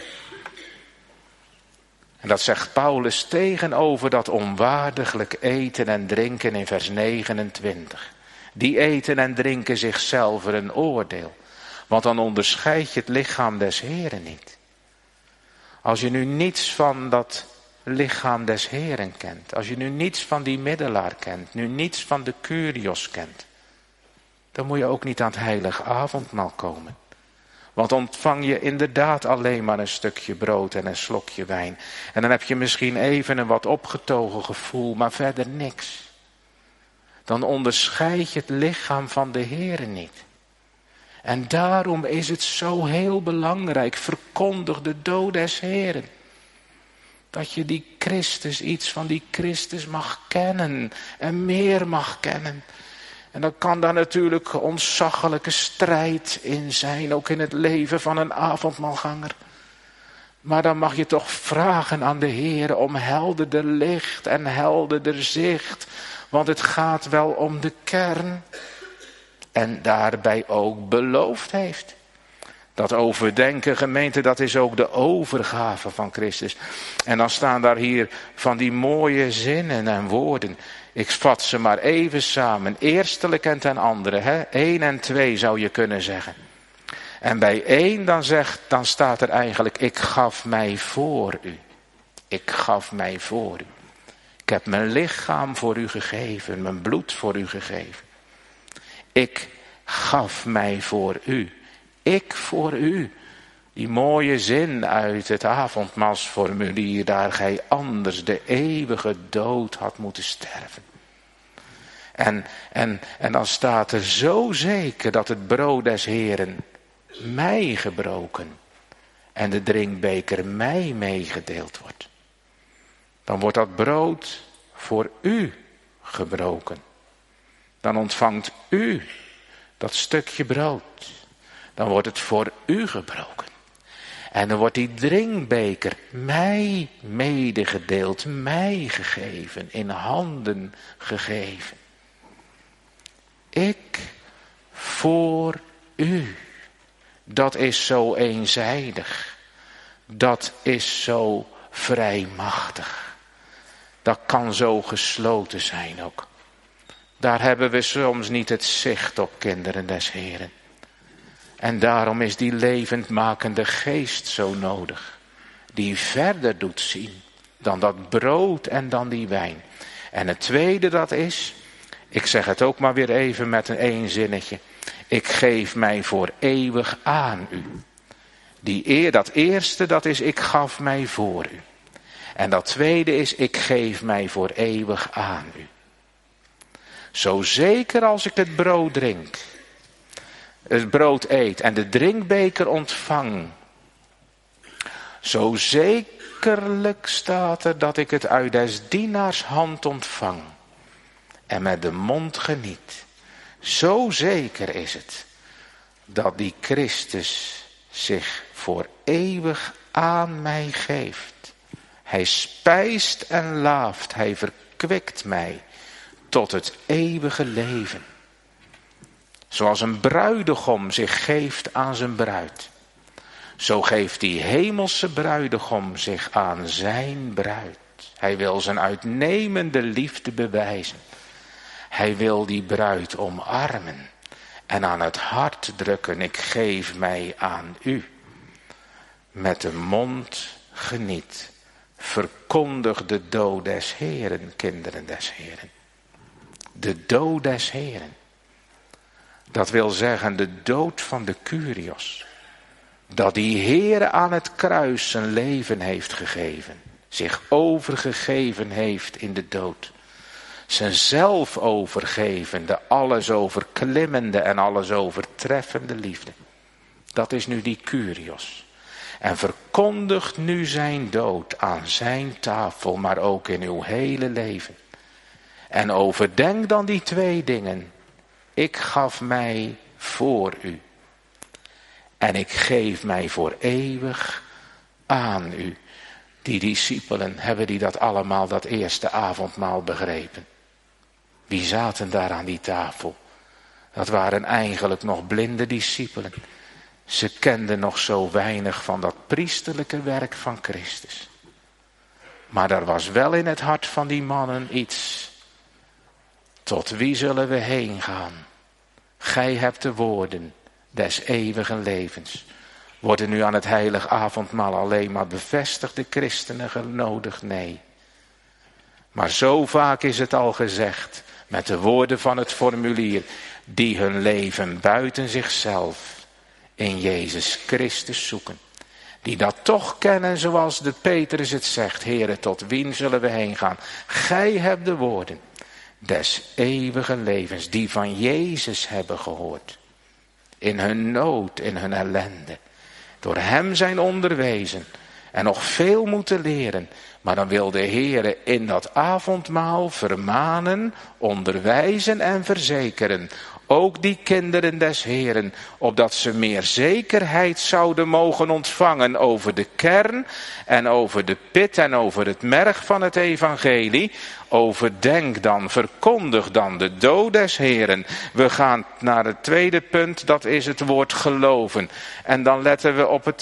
En dat zegt Paulus tegenover dat onwaardiglijk eten en drinken in vers 29. Die eten en drinken zichzelf een oordeel. Want dan onderscheid je het lichaam des Heeren niet. Als je nu niets van dat lichaam des Heeren kent. Als je nu niets van die middelaar kent. Nu niets van de Kyrios kent. Dan moet je ook niet aan het heilige avondmaal komen. Want ontvang je inderdaad alleen maar een stukje brood en een slokje wijn. En dan heb je misschien even een wat opgetogen gevoel, maar verder niks. Dan onderscheid je het lichaam van de Heere niet. En daarom is het zo heel belangrijk, verkondig de dood des Heeren. Dat je die Christus, iets van die Christus mag kennen en meer mag kennen. En dan kan daar natuurlijk ontzaglijke strijd in zijn, ook in het leven van een avondmaalganger. Maar dan mag je toch vragen aan de Heer om helderder licht en helderder zicht. Want het gaat wel om de kern. En daarbij ook beloofd heeft. Dat overdenken, gemeente, dat is ook de overgave van Christus. En dan staan daar hier van die mooie zinnen en woorden. Ik vat ze maar even samen. Eerstelijk en ten andere. 1 en 2 zou je kunnen zeggen. En bij 1 dan staat er eigenlijk, ik gaf mij voor u. Ik gaf mij voor u. Ik heb mijn lichaam voor u gegeven, mijn bloed voor u gegeven. Ik gaf mij voor u. Ik voor u. Die mooie zin uit het avondmaalsformulier, daar gij anders de eeuwige dood had moeten sterven. En dan staat er zo zeker dat het brood des Heeren mij gebroken en de drinkbeker mij meegedeeld wordt. Dan wordt dat brood voor u gebroken. Dan ontvangt u dat stukje brood. Dan wordt het voor u gebroken. En dan wordt die drinkbeker mij medegedeeld, mij gegeven, in handen gegeven. Ik voor u. Dat is zo eenzijdig. Dat is zo vrijmachtig. Dat kan zo gesloten zijn ook. Daar hebben we soms niet het zicht op, kinderen des Heren. En daarom is die levendmakende geest zo nodig. Die verder doet zien dan dat brood en dan die wijn. En het tweede dat is, ik zeg het ook maar weer even met een eenzinnetje. Ik geef mij voor eeuwig aan u. Dat eerste dat is, ik gaf mij voor u. En dat tweede is, ik geef mij voor eeuwig aan u. Zo zeker als ik het brood drink, het brood eet en de drinkbeker ontvang. Zo zekerlijk staat er dat ik het uit des dienaars hand ontvang. En met de mond geniet. Zo zeker is het dat die Christus zich voor eeuwig aan mij geeft. Hij spijst en laaft, hij verkwikt mij tot het eeuwige leven. Zoals een bruidegom zich geeft aan zijn bruid. Zo geeft die hemelse bruidegom zich aan zijn bruid. Hij wil zijn uitnemende liefde bewijzen. Hij wil die bruid omarmen en aan het hart drukken. Ik geef mij aan u. Met de mond geniet. Verkondig de dood des Heren, kinderen des Heren. De dood des Heren. Dat wil zeggen de dood van de Kyrios. Dat die Heere aan het kruis zijn leven heeft gegeven. Zich overgegeven heeft in de dood. Zijn zelf overgevende, alles overklimmende en alles overtreffende liefde. Dat is nu die Kyrios. En verkondigt nu zijn dood aan zijn tafel, maar ook in uw hele leven. En overdenk dan die twee dingen. Ik gaf mij voor u. En ik geef mij voor eeuwig aan u. Die discipelen, hebben die dat allemaal dat eerste avondmaal begrepen? Wie zaten daar aan die tafel? Dat waren eigenlijk nog blinde discipelen. Ze kenden nog zo weinig van dat priesterlijke werk van Christus. Maar er was wel in het hart van die mannen iets. Tot wie zullen we heen gaan? Gij hebt de woorden des eeuwigen levens. Worden nu aan het heilig avondmaal alleen maar bevestigde christenen genodigd? Nee. Maar zo vaak is het al gezegd, met de woorden van het formulier, die hun leven buiten zichzelf in Jezus Christus zoeken. Die dat toch kennen zoals de Petrus het zegt. Heere, tot wien zullen we heen gaan? Gij hebt de woorden des eeuwigen levens, die van Jezus hebben gehoord. In hun nood, in hun ellende. Door hem zijn onderwezen en nog veel moeten leren. Maar dan wil de Heere in dat avondmaal vermanen, onderwijzen en verzekeren. Ook die kinderen des Heeren, opdat ze meer zekerheid zouden mogen ontvangen over de kern en over de pit en over het merg van het evangelie. Overdenk dan, verkondig dan de dood des Heeren. We gaan naar het tweede punt, dat is het woord geloven. En dan letten we op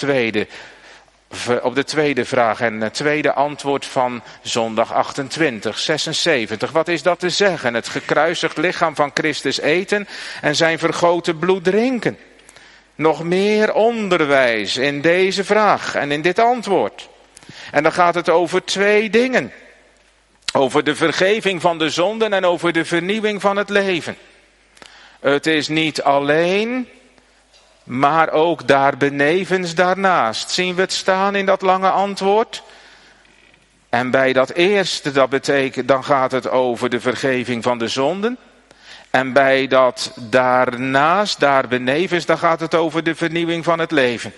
de tweede vraag en het tweede antwoord van zondag 28, 76. Wat is dat te zeggen? Het gekruisigd lichaam van Christus eten en zijn vergoten bloed drinken. Nog meer onderwijs in deze vraag en in dit antwoord. En dan gaat het over twee dingen. Over de vergeving van de zonden en over de vernieuwing van het leven. Het is niet alleen maar ook daar benevens daarnaast. Zien we het staan in dat lange antwoord? En bij dat eerste, dat betekent, dan gaat het over de vergeving van de zonden. En bij dat daarnaast, daar benevens, dan gaat het over de vernieuwing van het leven.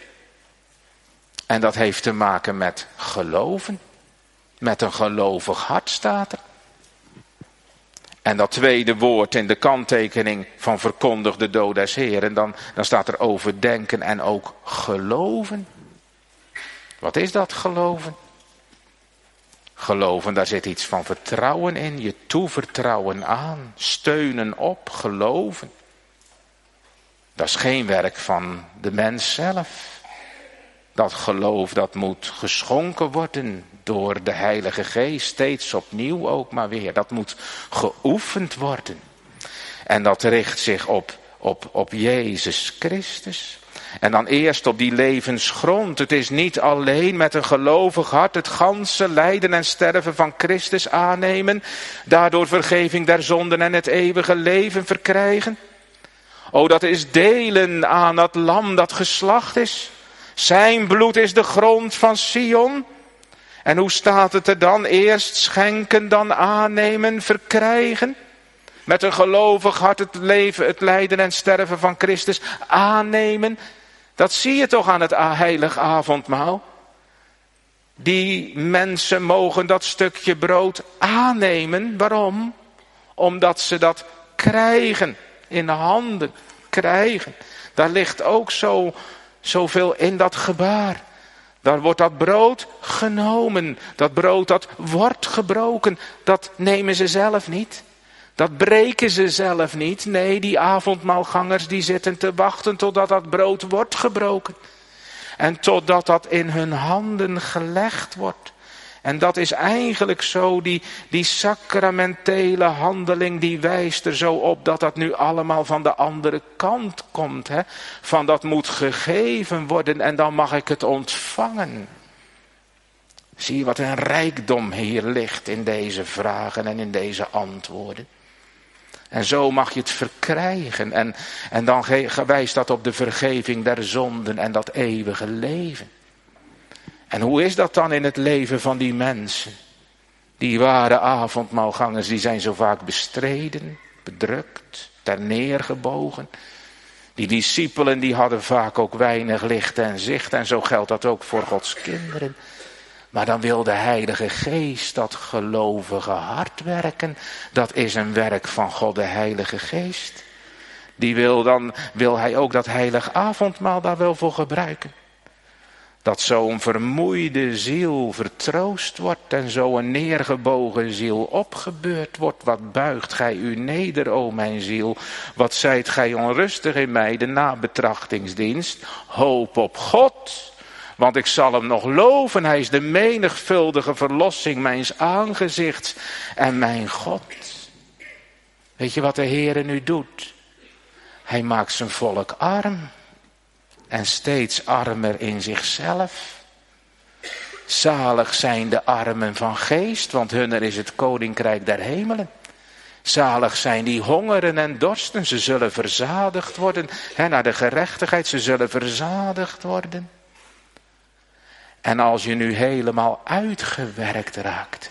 En dat heeft te maken met geloven. Met een gelovig hart staat er. En dat tweede woord in de kanttekening van verkondig de dood des Heeren, dan staat er overdenken en ook geloven. Wat is dat geloven? Geloven, daar zit iets van vertrouwen in, je toevertrouwen aan, steunen op, geloven. Dat is geen werk van de mens zelf. Dat geloof, dat moet geschonken worden door de Heilige Geest, steeds opnieuw ook maar weer. Dat moet geoefend worden. En dat richt zich op Jezus Christus. En dan eerst op die levensgrond. Het is niet alleen met een gelovig hart het ganse lijden en sterven van Christus aannemen, daardoor vergeving der zonden en het eeuwige leven verkrijgen. O, dat is delen aan dat lam dat geslacht is. Zijn bloed is de grond van Sion. En hoe staat het er dan? Eerst schenken, dan aannemen, verkrijgen. Met een gelovig hart het leven, het lijden en sterven van Christus aannemen. Dat zie je toch aan het heilig avondmaal. Die mensen mogen dat stukje brood aannemen. Waarom? Omdat ze dat krijgen. In de handen krijgen. Daar ligt ook zoveel in dat gebaar. Dan wordt dat brood genomen. Dat brood dat wordt gebroken. Dat nemen ze zelf niet. Dat breken ze zelf niet. Nee, die avondmaalgangers die zitten te wachten totdat dat brood wordt gebroken. En totdat dat in hun handen gelegd wordt. En dat is eigenlijk zo, die sacramentele handeling, die wijst er zo op dat dat nu allemaal van de andere kant komt. Hè? Van dat moet gegeven worden en dan mag ik het ontvangen. Zie je wat een rijkdom hier ligt in deze vragen en in deze antwoorden. En zo mag je het verkrijgen. En dan wijst dat op de vergeving der zonden en dat eeuwige leven. En hoe is dat dan in het leven van die mensen? Die ware avondmaalgangers, die zijn zo vaak bestreden, bedrukt, terneergebogen. Die discipelen, die hadden vaak ook weinig licht en zicht. En zo geldt dat ook voor Gods kinderen. Maar dan wil de Heilige Geest dat gelovige hart werken. Dat is een werk van God, de Heilige Geest. Dan wil hij ook dat heilig avondmaal daar wel voor gebruiken. Dat zo'n vermoeide ziel vertroost wordt en zo'n neergebogen ziel opgebeurd wordt. Wat buigt gij u neder, o mijn ziel? Wat zijt gij onrustig in mij, de nabetrachtingsdienst? Hoop op God, want ik zal hem nog loven. Hij is de menigvuldige verlossing mijns aangezichts en mijn God. Weet je wat de Heere nu doet? Hij maakt zijn volk arm. En steeds armer in zichzelf. Zalig zijn de armen van geest, want hunner is het koninkrijk der hemelen. Zalig zijn die hongeren en dorsten, ze zullen verzadigd worden. Naar de gerechtigheid, ze zullen verzadigd worden. En als je nu helemaal uitgewerkt raakt.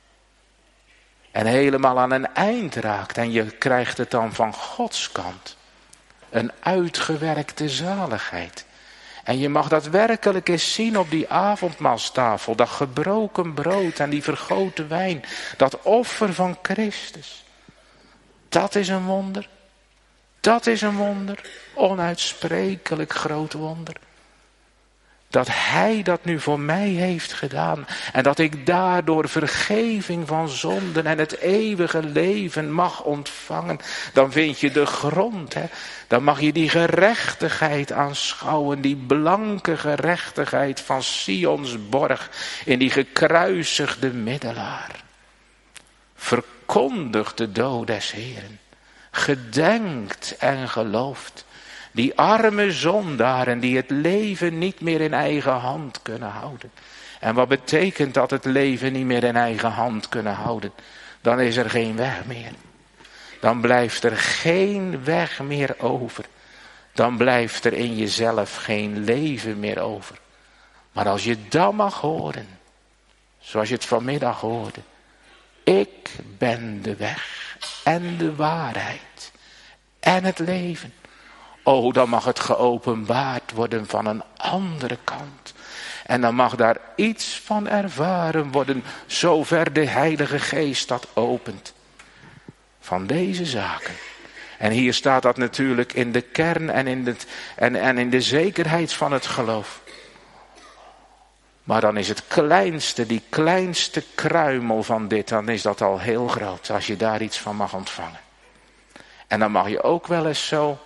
En helemaal aan een eind raakt. En je krijgt het dan van Gods kant. Een uitgewerkte zaligheid. En je mag dat werkelijk eens zien op die avondmaalstafel. Dat gebroken brood en die vergoten wijn. Dat offer van Christus. Dat is een wonder. Dat is een wonder. Onuitsprekelijk groot wonder. Dat hij dat nu voor mij heeft gedaan. En dat ik daardoor vergeving van zonden en het eeuwige leven mag ontvangen. Dan vind je de grond. Dan mag je die gerechtigheid aanschouwen. Die blanke gerechtigheid van Sions borg. In die gekruisigde middelaar. Verkondigt de dood des Heeren. Gedenkt en gelooft. Die arme zondaren die het leven niet meer in eigen hand kunnen houden. En wat betekent dat het leven niet meer in eigen hand kunnen houden? Dan is er geen weg meer. Dan blijft er geen weg meer over. dan blijft er in jezelf geen leven meer over. Maar als je dan mag horen, zoals je het vanmiddag hoorde. Ik ben de weg en de waarheid en het leven. Oh, dan mag het geopenbaard worden van een andere kant. En dan mag daar iets van ervaren worden, zover de Heilige Geest dat opent. Van deze zaken. En hier staat dat natuurlijk in de kern en in de zekerheid van het geloof. Maar dan is het kleinste, die kleinste kruimel van dit, dan is dat al heel groot. Als je daar iets van mag ontvangen. En dan mag je ook wel eens zo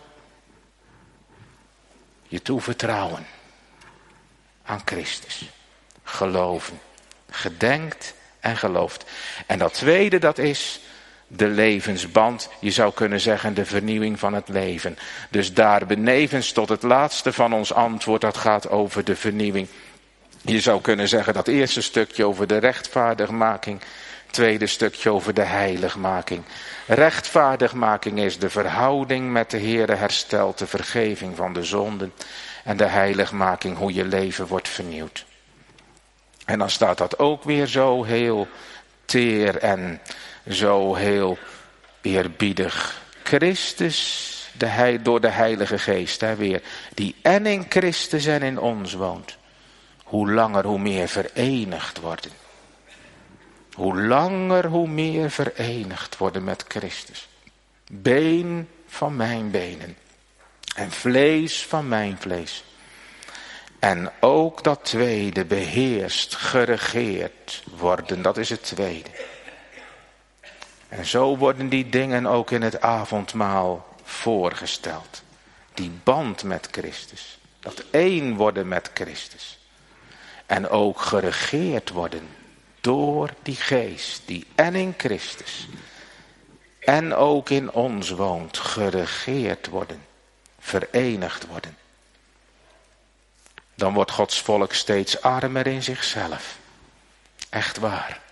je toevertrouwen aan Christus. Geloven. Gedenkt en gelooft. En dat tweede, dat is de levensband. Je zou kunnen zeggen de vernieuwing van het leven. Dus daar benevens tot het laatste van ons antwoord, dat gaat over de vernieuwing. Je zou kunnen zeggen dat eerste stukje over de rechtvaardigmaking. Tweede stukje over de heiligmaking. Rechtvaardigmaking is de verhouding met de Heere herstelt, de vergeving van de zonden. En de heiligmaking, hoe je leven wordt vernieuwd. En dan staat dat ook weer zo heel teer en zo heel eerbiedig. Christus, door de Heilige Geest, weer, die en in Christus en in ons woont. Hoe langer, hoe meer verenigd worden. Hoe langer, hoe meer verenigd worden met Christus. Been van mijn benen. En vlees van mijn vlees. En ook dat tweede, beheerst, geregeerd worden. Dat is het tweede. En zo worden die dingen ook in het avondmaal voorgesteld. Die band met Christus. Dat één worden met Christus. En ook geregeerd worden door die geest die en in Christus en ook in ons woont. Geregeerd worden, verenigd worden. Dan wordt Gods volk steeds armer in zichzelf. Echt waar.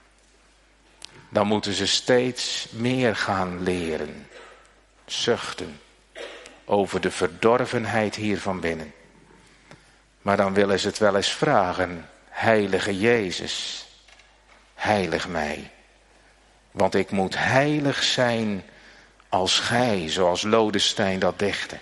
Dan moeten ze steeds meer gaan leren, zuchten over de verdorvenheid hier van binnen. Maar dan willen ze het wel eens vragen, heilige Jezus, heilig mij. Want ik moet heilig zijn als gij, zoals Lodestein dat dichtte.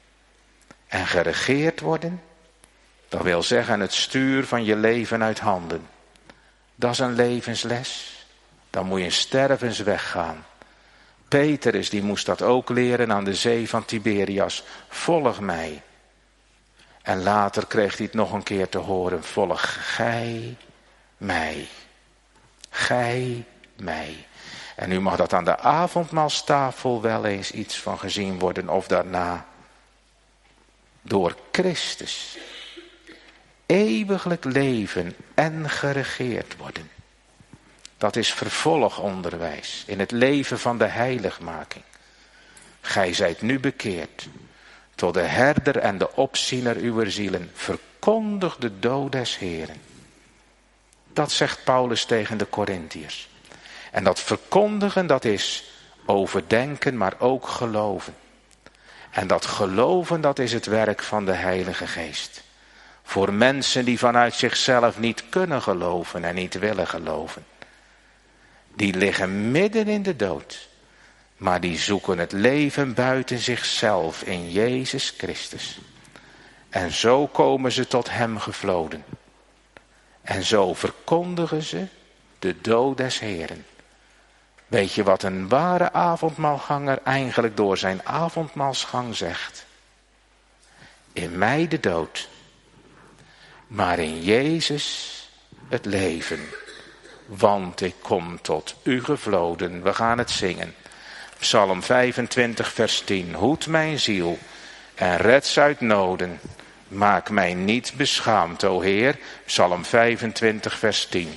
En geregeerd worden, dat wil zeggen het stuur van je leven uit handen. Dat is een levensles. Dan moet je een stervensweg gaan. Petrus die moest dat ook leren aan de zee van Tiberias. Volg mij. En later kreeg hij het nog een keer te horen. Volg gij mij. Gij mij. En nu mag dat aan de avondmaalstafel wel eens iets van gezien worden. Of daarna. Door Christus. Eeuwiglijk leven en geregeerd worden. Dat is vervolgonderwijs in het leven van de heiligmaking. Gij zijt nu bekeerd. Tot de herder en de opziener uw zielen. Verkondig de dood des Heren. Dat zegt Paulus tegen de Korintiërs. En dat verkondigen, dat is overdenken, maar ook geloven. En dat geloven, dat is het werk van de Heilige Geest. Voor mensen die vanuit zichzelf niet kunnen geloven en niet willen geloven. Die liggen midden in de dood. Maar die zoeken het leven buiten zichzelf in Jezus Christus. En zo komen ze tot hem gevloden. En zo verkondigen ze de dood des Heren. Weet je wat een ware avondmaalganger eigenlijk door zijn avondmaalsgang zegt? In mij de dood, maar in Jezus het leven. Want ik kom tot u gevloden. We gaan het zingen. Psalm 25 vers 10. Hoed mijn ziel en red ze uit noden. Maak mij niet beschaamd, o Heer. Psalm 25 vers 10.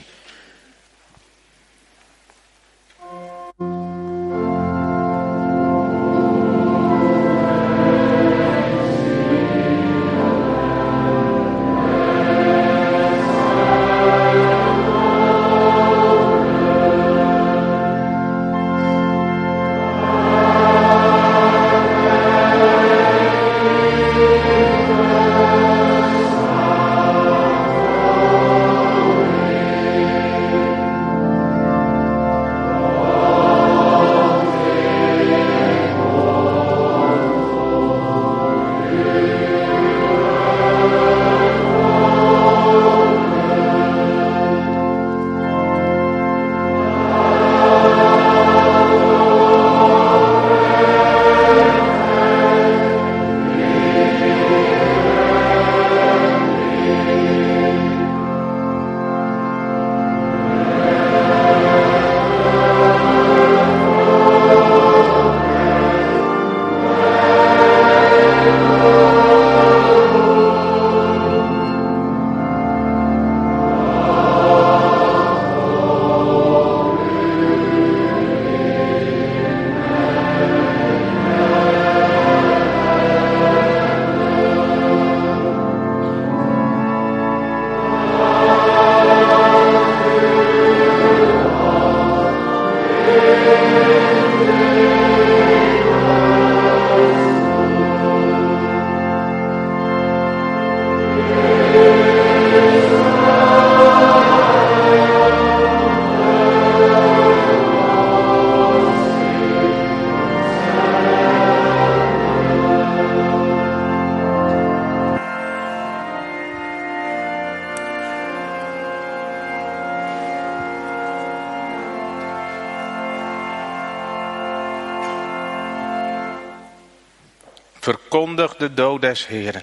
Verkondig de dood des Heeren.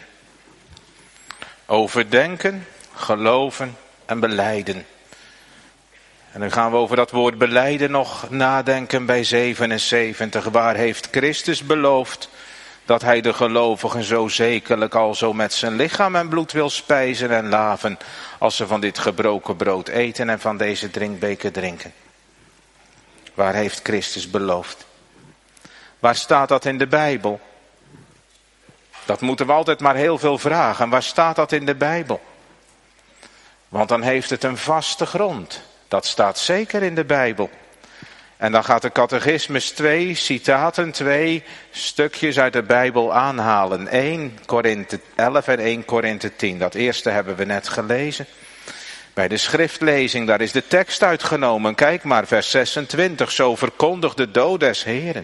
Overdenken, geloven en belijden. En dan gaan we over dat woord belijden nog nadenken bij 77. Waar heeft Christus beloofd dat hij de gelovigen zo zekerlijk al zo met zijn lichaam en bloed wil spijzen en laven, als ze van dit gebroken brood eten en van deze drinkbeker drinken? Waar heeft Christus beloofd? Waar staat dat in de Bijbel? Dat moeten we altijd maar heel veel vragen. Waar staat dat in de Bijbel? Want dan heeft het een vaste grond. Dat staat zeker in de Bijbel. En dan gaat de catechismus 2 citaten, 2 stukjes uit de Bijbel aanhalen. 1 Korinthe 11 en 1 Korinthe 10. Dat eerste hebben we net gelezen. Bij de schriftlezing, daar is de tekst uitgenomen. Kijk maar, vers 26. Zo verkondigt de dood des Heeren.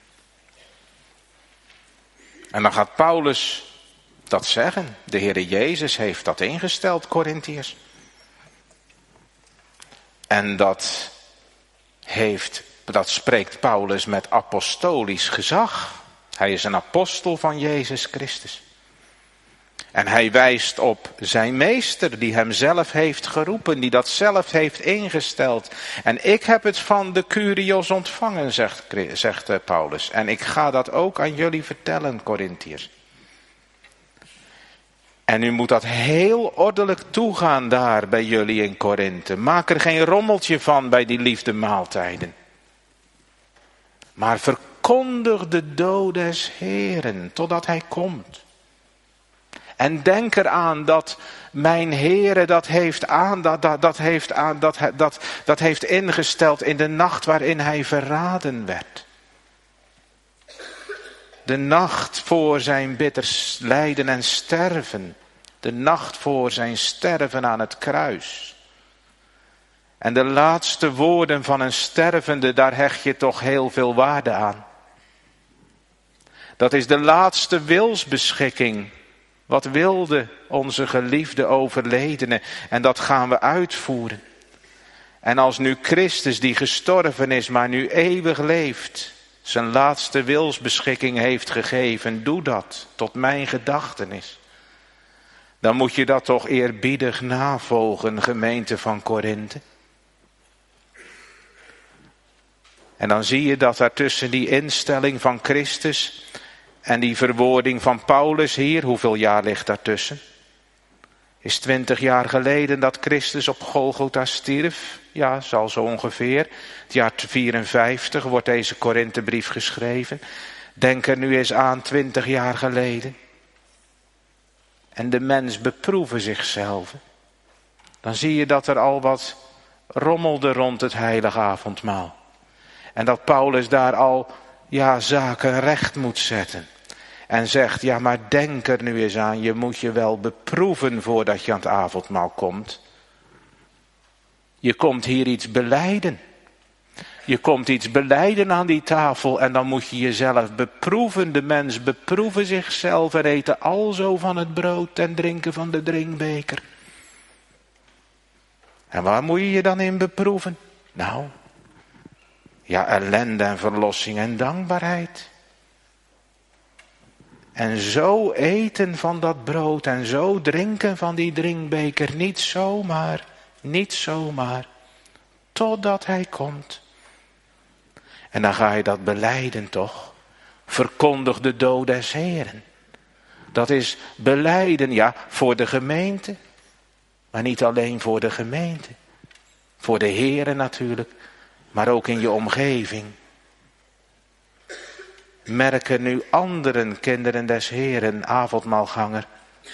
En dan gaat Paulus dat zeggen. De Heere Jezus heeft dat ingesteld, Korintiërs. En dat spreekt Paulus met apostolisch gezag. Hij is een apostel van Jezus Christus. En hij wijst op zijn meester die hem zelf heeft geroepen, die dat zelf heeft ingesteld. En ik heb het van de Kyrios ontvangen, zegt Paulus. En ik ga dat ook aan jullie vertellen, Korintiërs. En u moet dat heel ordelijk toegaan daar bij jullie in Korinthe. Maak er geen rommeltje van bij die liefdemaaltijden. Maar verkondig de dood des Heeren totdat hij komt. En denk eraan dat mijn Heere dat heeft ingesteld in de nacht waarin hij verraden werd. De nacht voor zijn bitter lijden en sterven. De nacht voor zijn sterven aan het kruis. En de laatste woorden van een stervende, daar hecht je toch heel veel waarde aan. Dat is de laatste wilsbeschikking. Wat wilde onze geliefde overledene? En dat gaan we uitvoeren. En als nu Christus die gestorven is, maar nu eeuwig leeft, zijn laatste wilsbeschikking heeft gegeven, doe dat tot mijn gedachtenis. Dan moet je dat toch eerbiedig navolgen, gemeente van Korinthe. En dan zie je dat daar tussen die instelling van Christus en die verwoording van Paulus hier, hoeveel jaar ligt daartussen? Is 20 jaar geleden dat Christus op Golgotha stierf? Ja, zal zo ongeveer. Het jaar 54 wordt deze Korinthebrief geschreven. Denk er nu eens aan, 20 jaar geleden. En de mens beproeven zichzelf. Dan zie je dat er al wat rommelde rond het heilige avondmaal. En dat Paulus daar al zaken recht moet zetten. En zegt, ja maar denk er nu eens aan, je moet je wel beproeven voordat je aan het avondmaal komt. Je komt hier iets belijden. Je komt iets belijden aan die tafel en dan moet je jezelf beproeven. De mens beproeven zichzelf en eten alzo van het brood en drinken van de drinkbeker. En waar moet je je dan in beproeven? Nou, ja, ellende en verlossing en dankbaarheid. En zo eten van dat brood en zo drinken van die drinkbeker, niet zomaar, totdat hij komt. En dan ga je dat belijden toch? Verkondig de dood des Heeren. Dat is belijden, ja, voor de gemeente. Maar niet alleen voor de gemeente. Voor de Heeren natuurlijk, maar ook in je omgeving. Merken nu anderen, kinderen des Heeren, avondmaalganger.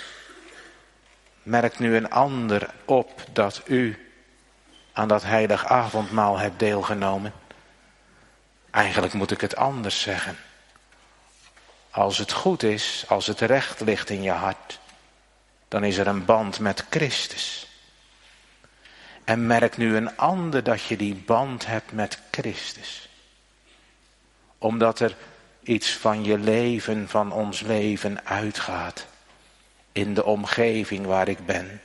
Merkt nu een ander op dat u aan dat heilig avondmaal hebt deelgenomen. Eigenlijk moet ik het anders zeggen. Als het goed is, als het recht ligt in je hart, dan is er een band met Christus. En merk nu een ander dat je die band hebt met Christus. Omdat er iets van je leven, van ons leven uitgaat. In de omgeving waar ik ben.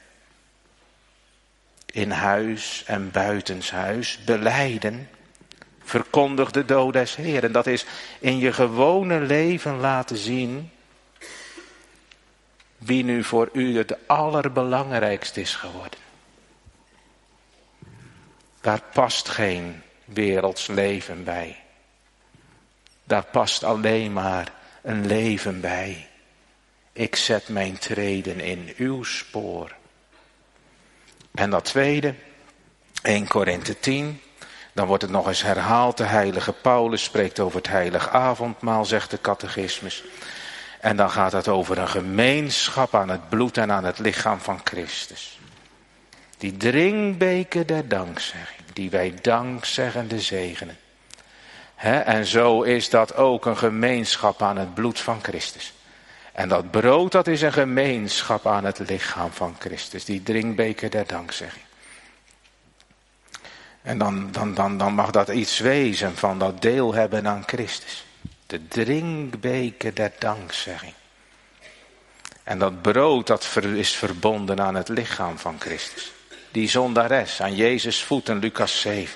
In huis en buitenshuis. Belijden. Verkondig de dood des Heeren. Dat is in je gewone leven laten zien wie nu voor u het allerbelangrijkste is geworden. Daar past geen werelds leven bij. Daar past alleen maar een leven bij. Ik zet mijn treden in uw spoor. En dat tweede, 1 Korinthe 10, dan wordt het nog eens herhaald. De heilige Paulus spreekt over het heilig avondmaal, zegt de catechismus. En dan gaat het over een gemeenschap aan het bloed en aan het lichaam van Christus. Die drinkbeker der dankzegging, die wij dankzeggende zegenen. En zo is dat ook een gemeenschap aan het bloed van Christus. En dat brood, dat is een gemeenschap aan het lichaam van Christus. Die drinkbeker der dankzegging. En dan mag dat iets wezen van dat deel hebben aan Christus. De drinkbeker der dankzegging. En dat brood, dat is verbonden aan het lichaam van Christus. Die zondares aan Jezus' voeten, Lucas 7.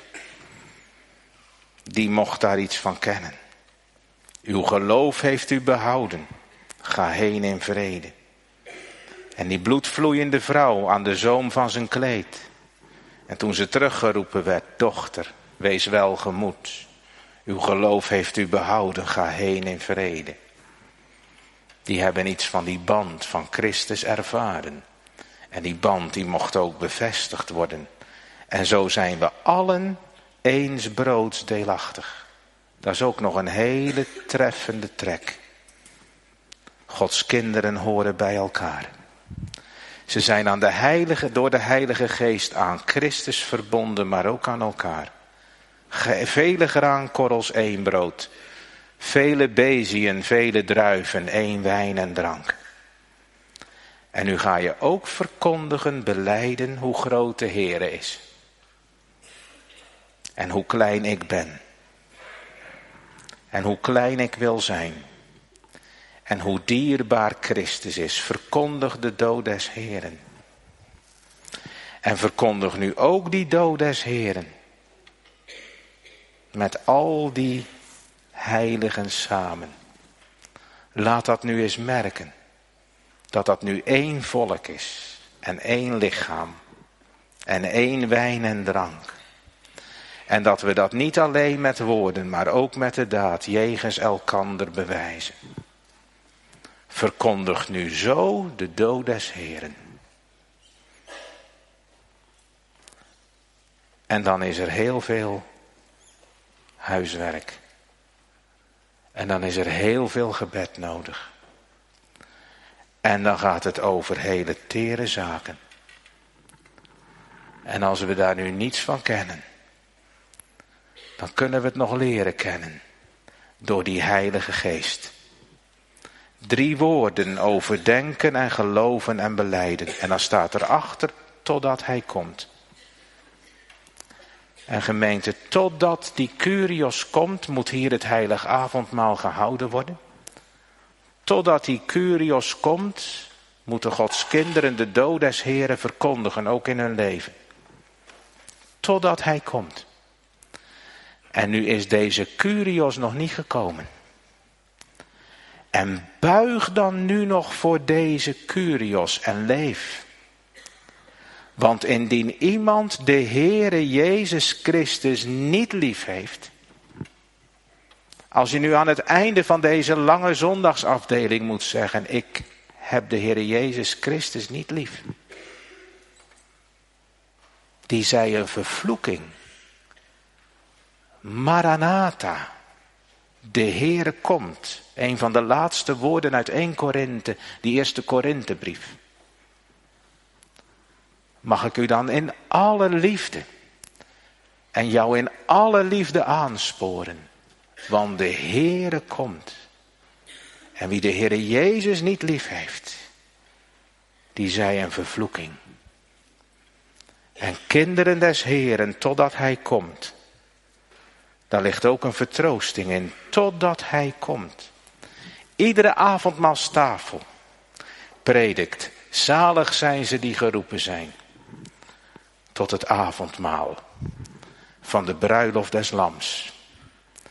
Die mocht daar iets van kennen. Uw geloof heeft u behouden. Ga heen in vrede. En die bloedvloeiende vrouw aan de zoom van zijn kleed. En toen ze teruggeroepen werd, dochter, wees welgemoed. Uw geloof heeft u behouden, ga heen in vrede. Die hebben iets van die band van Christus ervaren. En die band die mocht ook bevestigd worden. En zo zijn we allen eens broods deelachtig. Dat is ook nog een hele treffende trek. Gods kinderen horen bij elkaar. Ze zijn aan door de Heilige Geest aan Christus verbonden, maar ook aan elkaar. Vele graankorrels, 1 brood. Vele beziën, vele druiven, 1 wijn en drank. En nu ga je ook verkondigen, belijden hoe groot de Heere is. En hoe klein ik ben. En hoe klein ik wil zijn. En hoe dierbaar Christus is. Verkondig de dood des Heeren. En verkondig nu ook die dood des Heeren. Met al die heiligen samen. Laat dat nu eens merken. Dat dat nu 1 volk is. En 1 lichaam. En 1 wijn en drank. En dat we dat niet alleen met woorden, maar ook met de daad jegens elkander bewijzen. Verkondig nu zo de dood des Heeren. En dan is er heel veel huiswerk. En dan is er heel veel gebed nodig. En dan gaat het over hele tere zaken. En als we daar nu niets van kennen, dan kunnen we het nog leren kennen. Door die Heilige Geest. 3 woorden over denken en geloven en belijden. En dan staat erachter totdat hij komt. En gemeente, totdat die Kyrios komt, moet hier het heilig avondmaal gehouden worden. Totdat die Kyrios komt, moeten Gods kinderen de dood des Heren verkondigen, ook in hun leven. Totdat hij komt. En nu is deze Kyrios nog niet gekomen. En buig dan nu nog voor deze Kyrios en leef. Want indien iemand de Heere Jezus Christus niet lief heeft. Als je nu aan het einde van deze lange zondagsafdeling moet zeggen, ik heb de Heere Jezus Christus niet lief. Die zei een vervloeking. Maranatha, de Heere komt. Een van de laatste woorden uit 1 Korinthe, die eerste Korinthebrief. Mag ik u dan in alle liefde en jou in alle liefde aansporen. Want de Heere komt. En wie de Heere Jezus niet lief heeft, die zij een vervloeking. En kinderen des Heeren, totdat hij komt. Daar ligt ook een vertroosting in, totdat hij komt. Iedere avondmaalstafel predikt, zalig zijn ze die geroepen zijn. Tot het avondmaal van de bruiloft des Lams.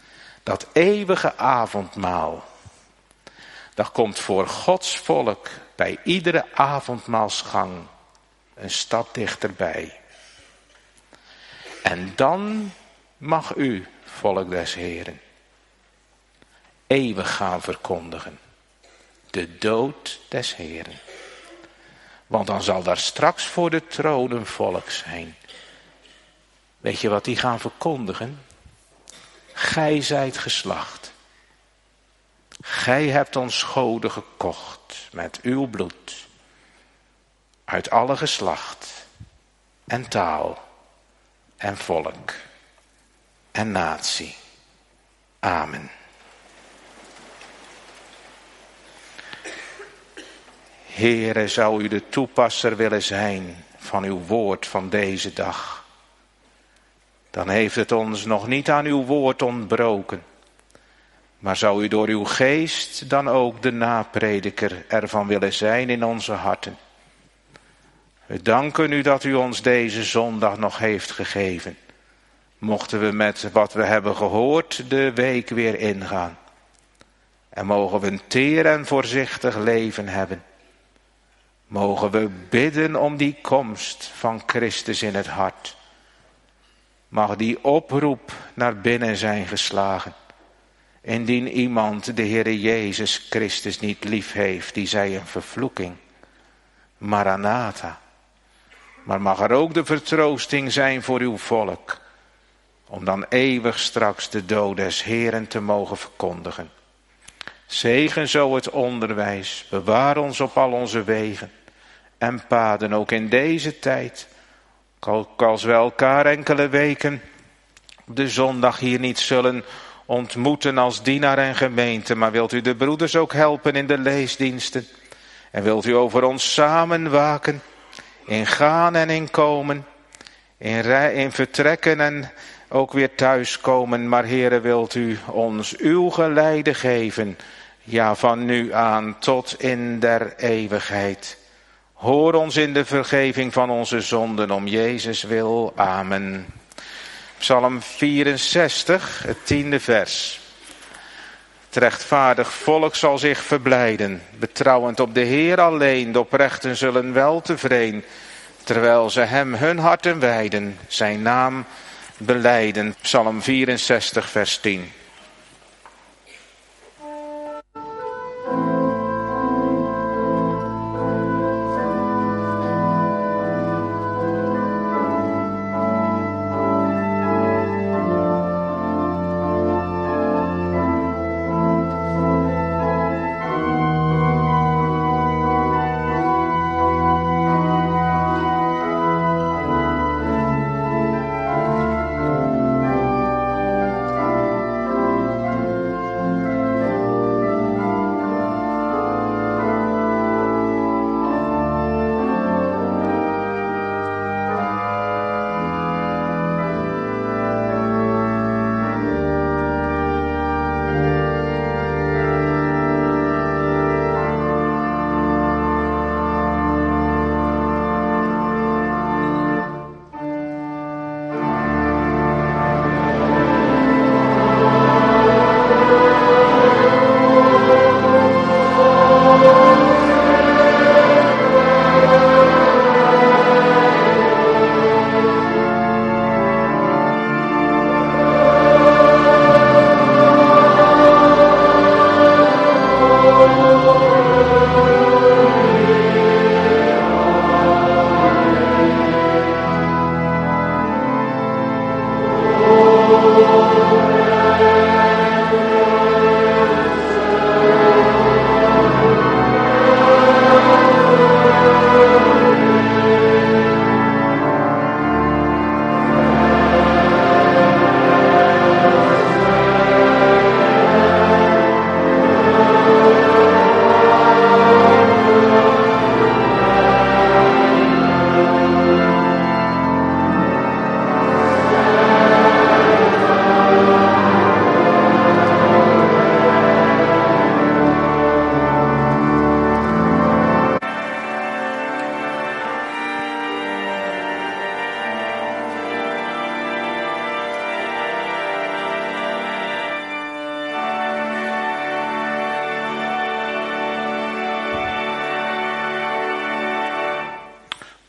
Dat eeuwige avondmaal. Dat komt voor Gods volk bij iedere avondmaalsgang een stap dichterbij. En dan mag u, volk des Heren, eeuwig gaan verkondigen. De dood des Heren. Want dan zal daar straks voor de troon een volk zijn. Weet je wat die gaan verkondigen? Gij zijt geslacht. Gij hebt ons goden gekocht met uw bloed. Uit alle geslacht en taal en volk en natie. Amen. Heere, zou u de toepasser willen zijn van uw woord van deze dag. Dan heeft het ons nog niet aan uw woord ontbroken. Maar zou u door uw geest dan ook de naprediker ervan willen zijn in onze harten. We danken u dat u ons deze zondag nog heeft gegeven. Mochten we met wat we hebben gehoord de week weer ingaan. En mogen we een teer en voorzichtig leven hebben. Mogen we bidden om die komst van Christus in het hart. Mag die oproep naar binnen zijn geslagen. Indien iemand de Heere Jezus Christus niet lief heeft, die zij een vervloeking. Maranatha. Maar mag er ook de vertroosting zijn voor uw volk. Om dan eeuwig straks de dood des Heeren te mogen verkondigen. Zegen zo het onderwijs, bewaar ons op al onze wegen en paden, ook in deze tijd. Ook als we elkaar enkele weken op de zondag hier niet zullen ontmoeten als dienaar en gemeente, maar wilt u de broeders ook helpen in de leesdiensten. En wilt u over ons samen waken, in gaan en in komen, in vertrekken en ook weer thuiskomen. Maar Heere, wilt u ons uw geleide geven, ja, van nu aan tot in der eeuwigheid. Hoor ons in de vergeving van onze zonden om Jezus wil. Amen. Psalm 64, het 10e vers. Het rechtvaardig volk zal zich verblijden, betrouwend op de Heer alleen, de oprechten zullen wel tevreden, terwijl ze hem hun harten wijden, zijn naam belijden. Psalm 64, vers 10.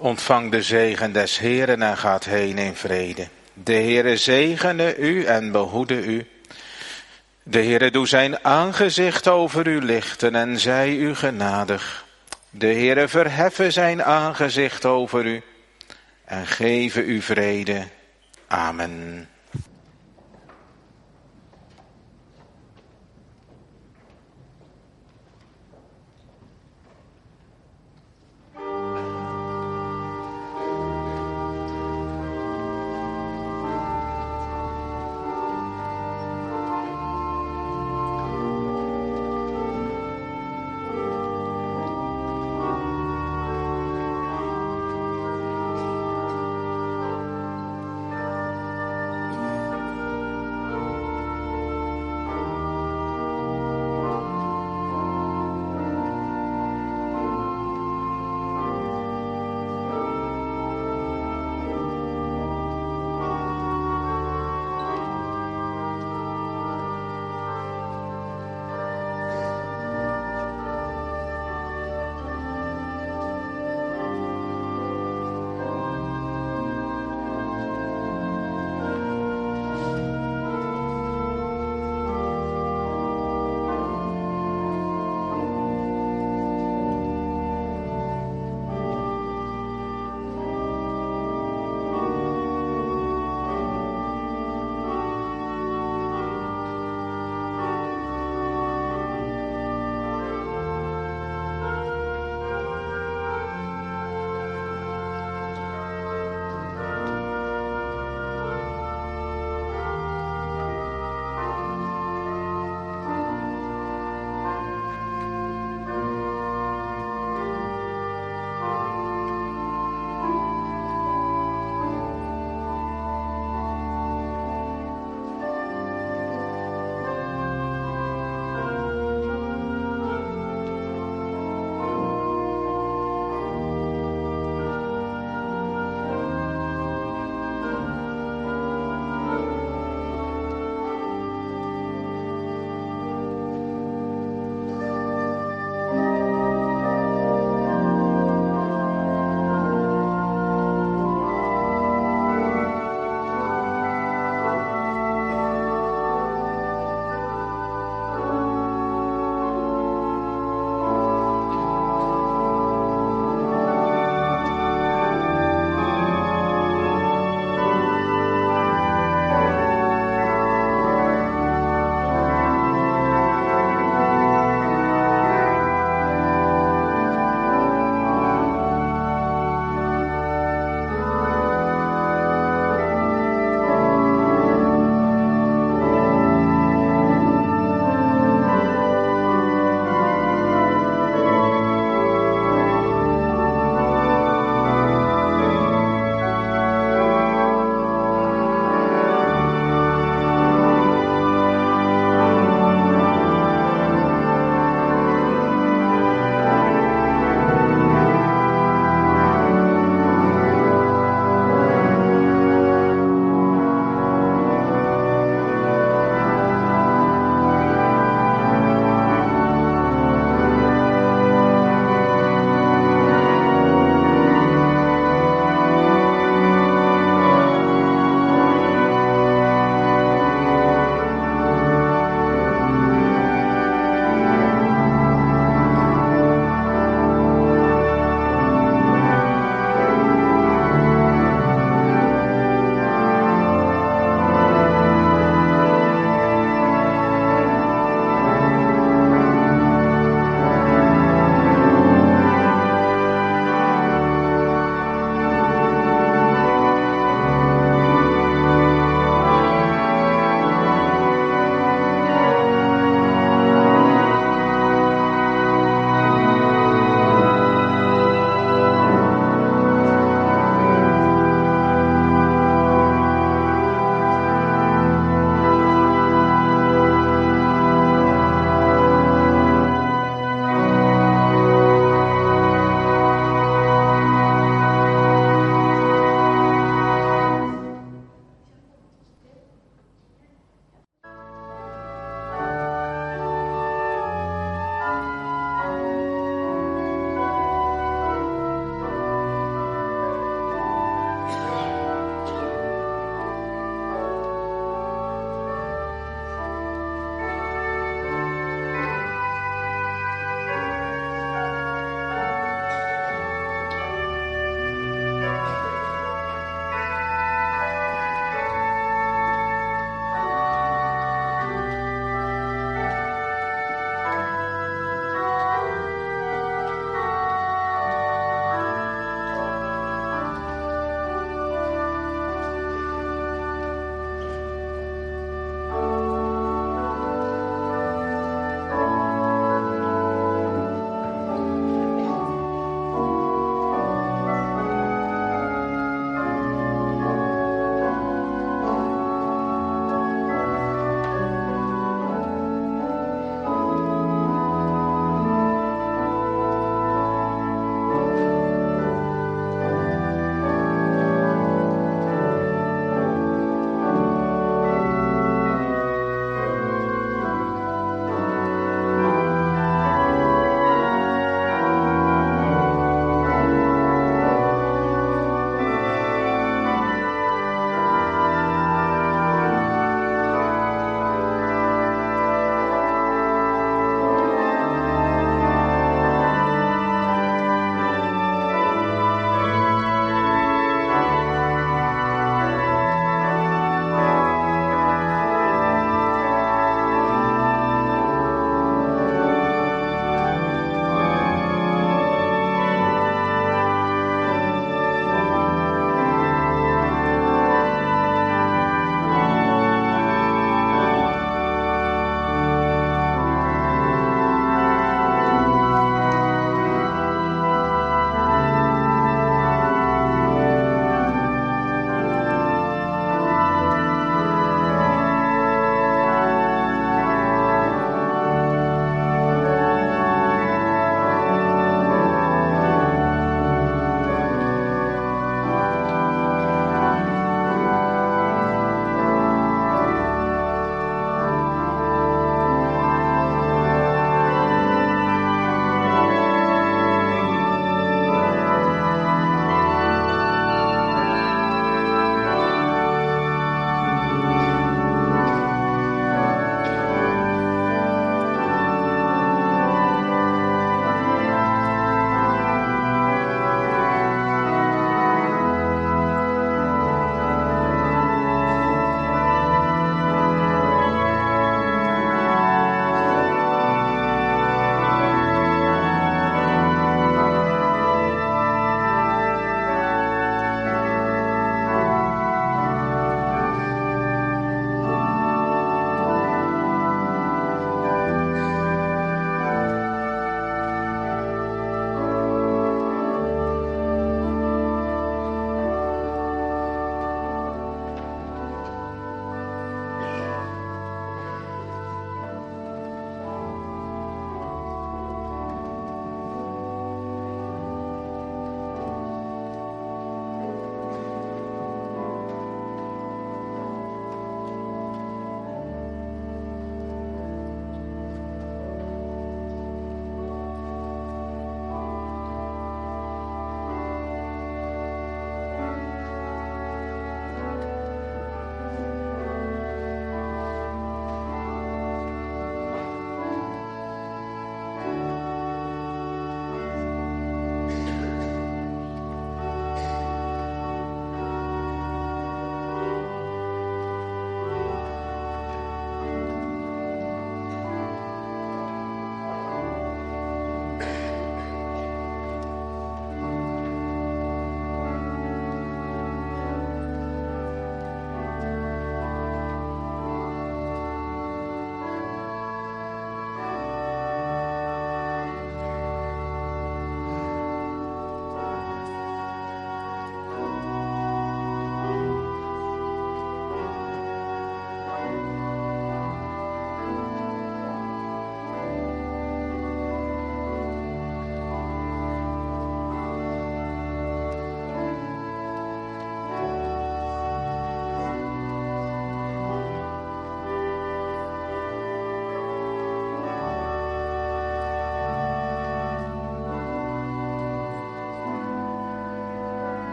Ontvang de zegen des Heeren en gaat heen in vrede. De Heere zegene u en behoede u. De Heere doe zijn aangezicht over u lichten en zij u genadig. De Heere verheffe zijn aangezicht over u en geven u vrede. Amen.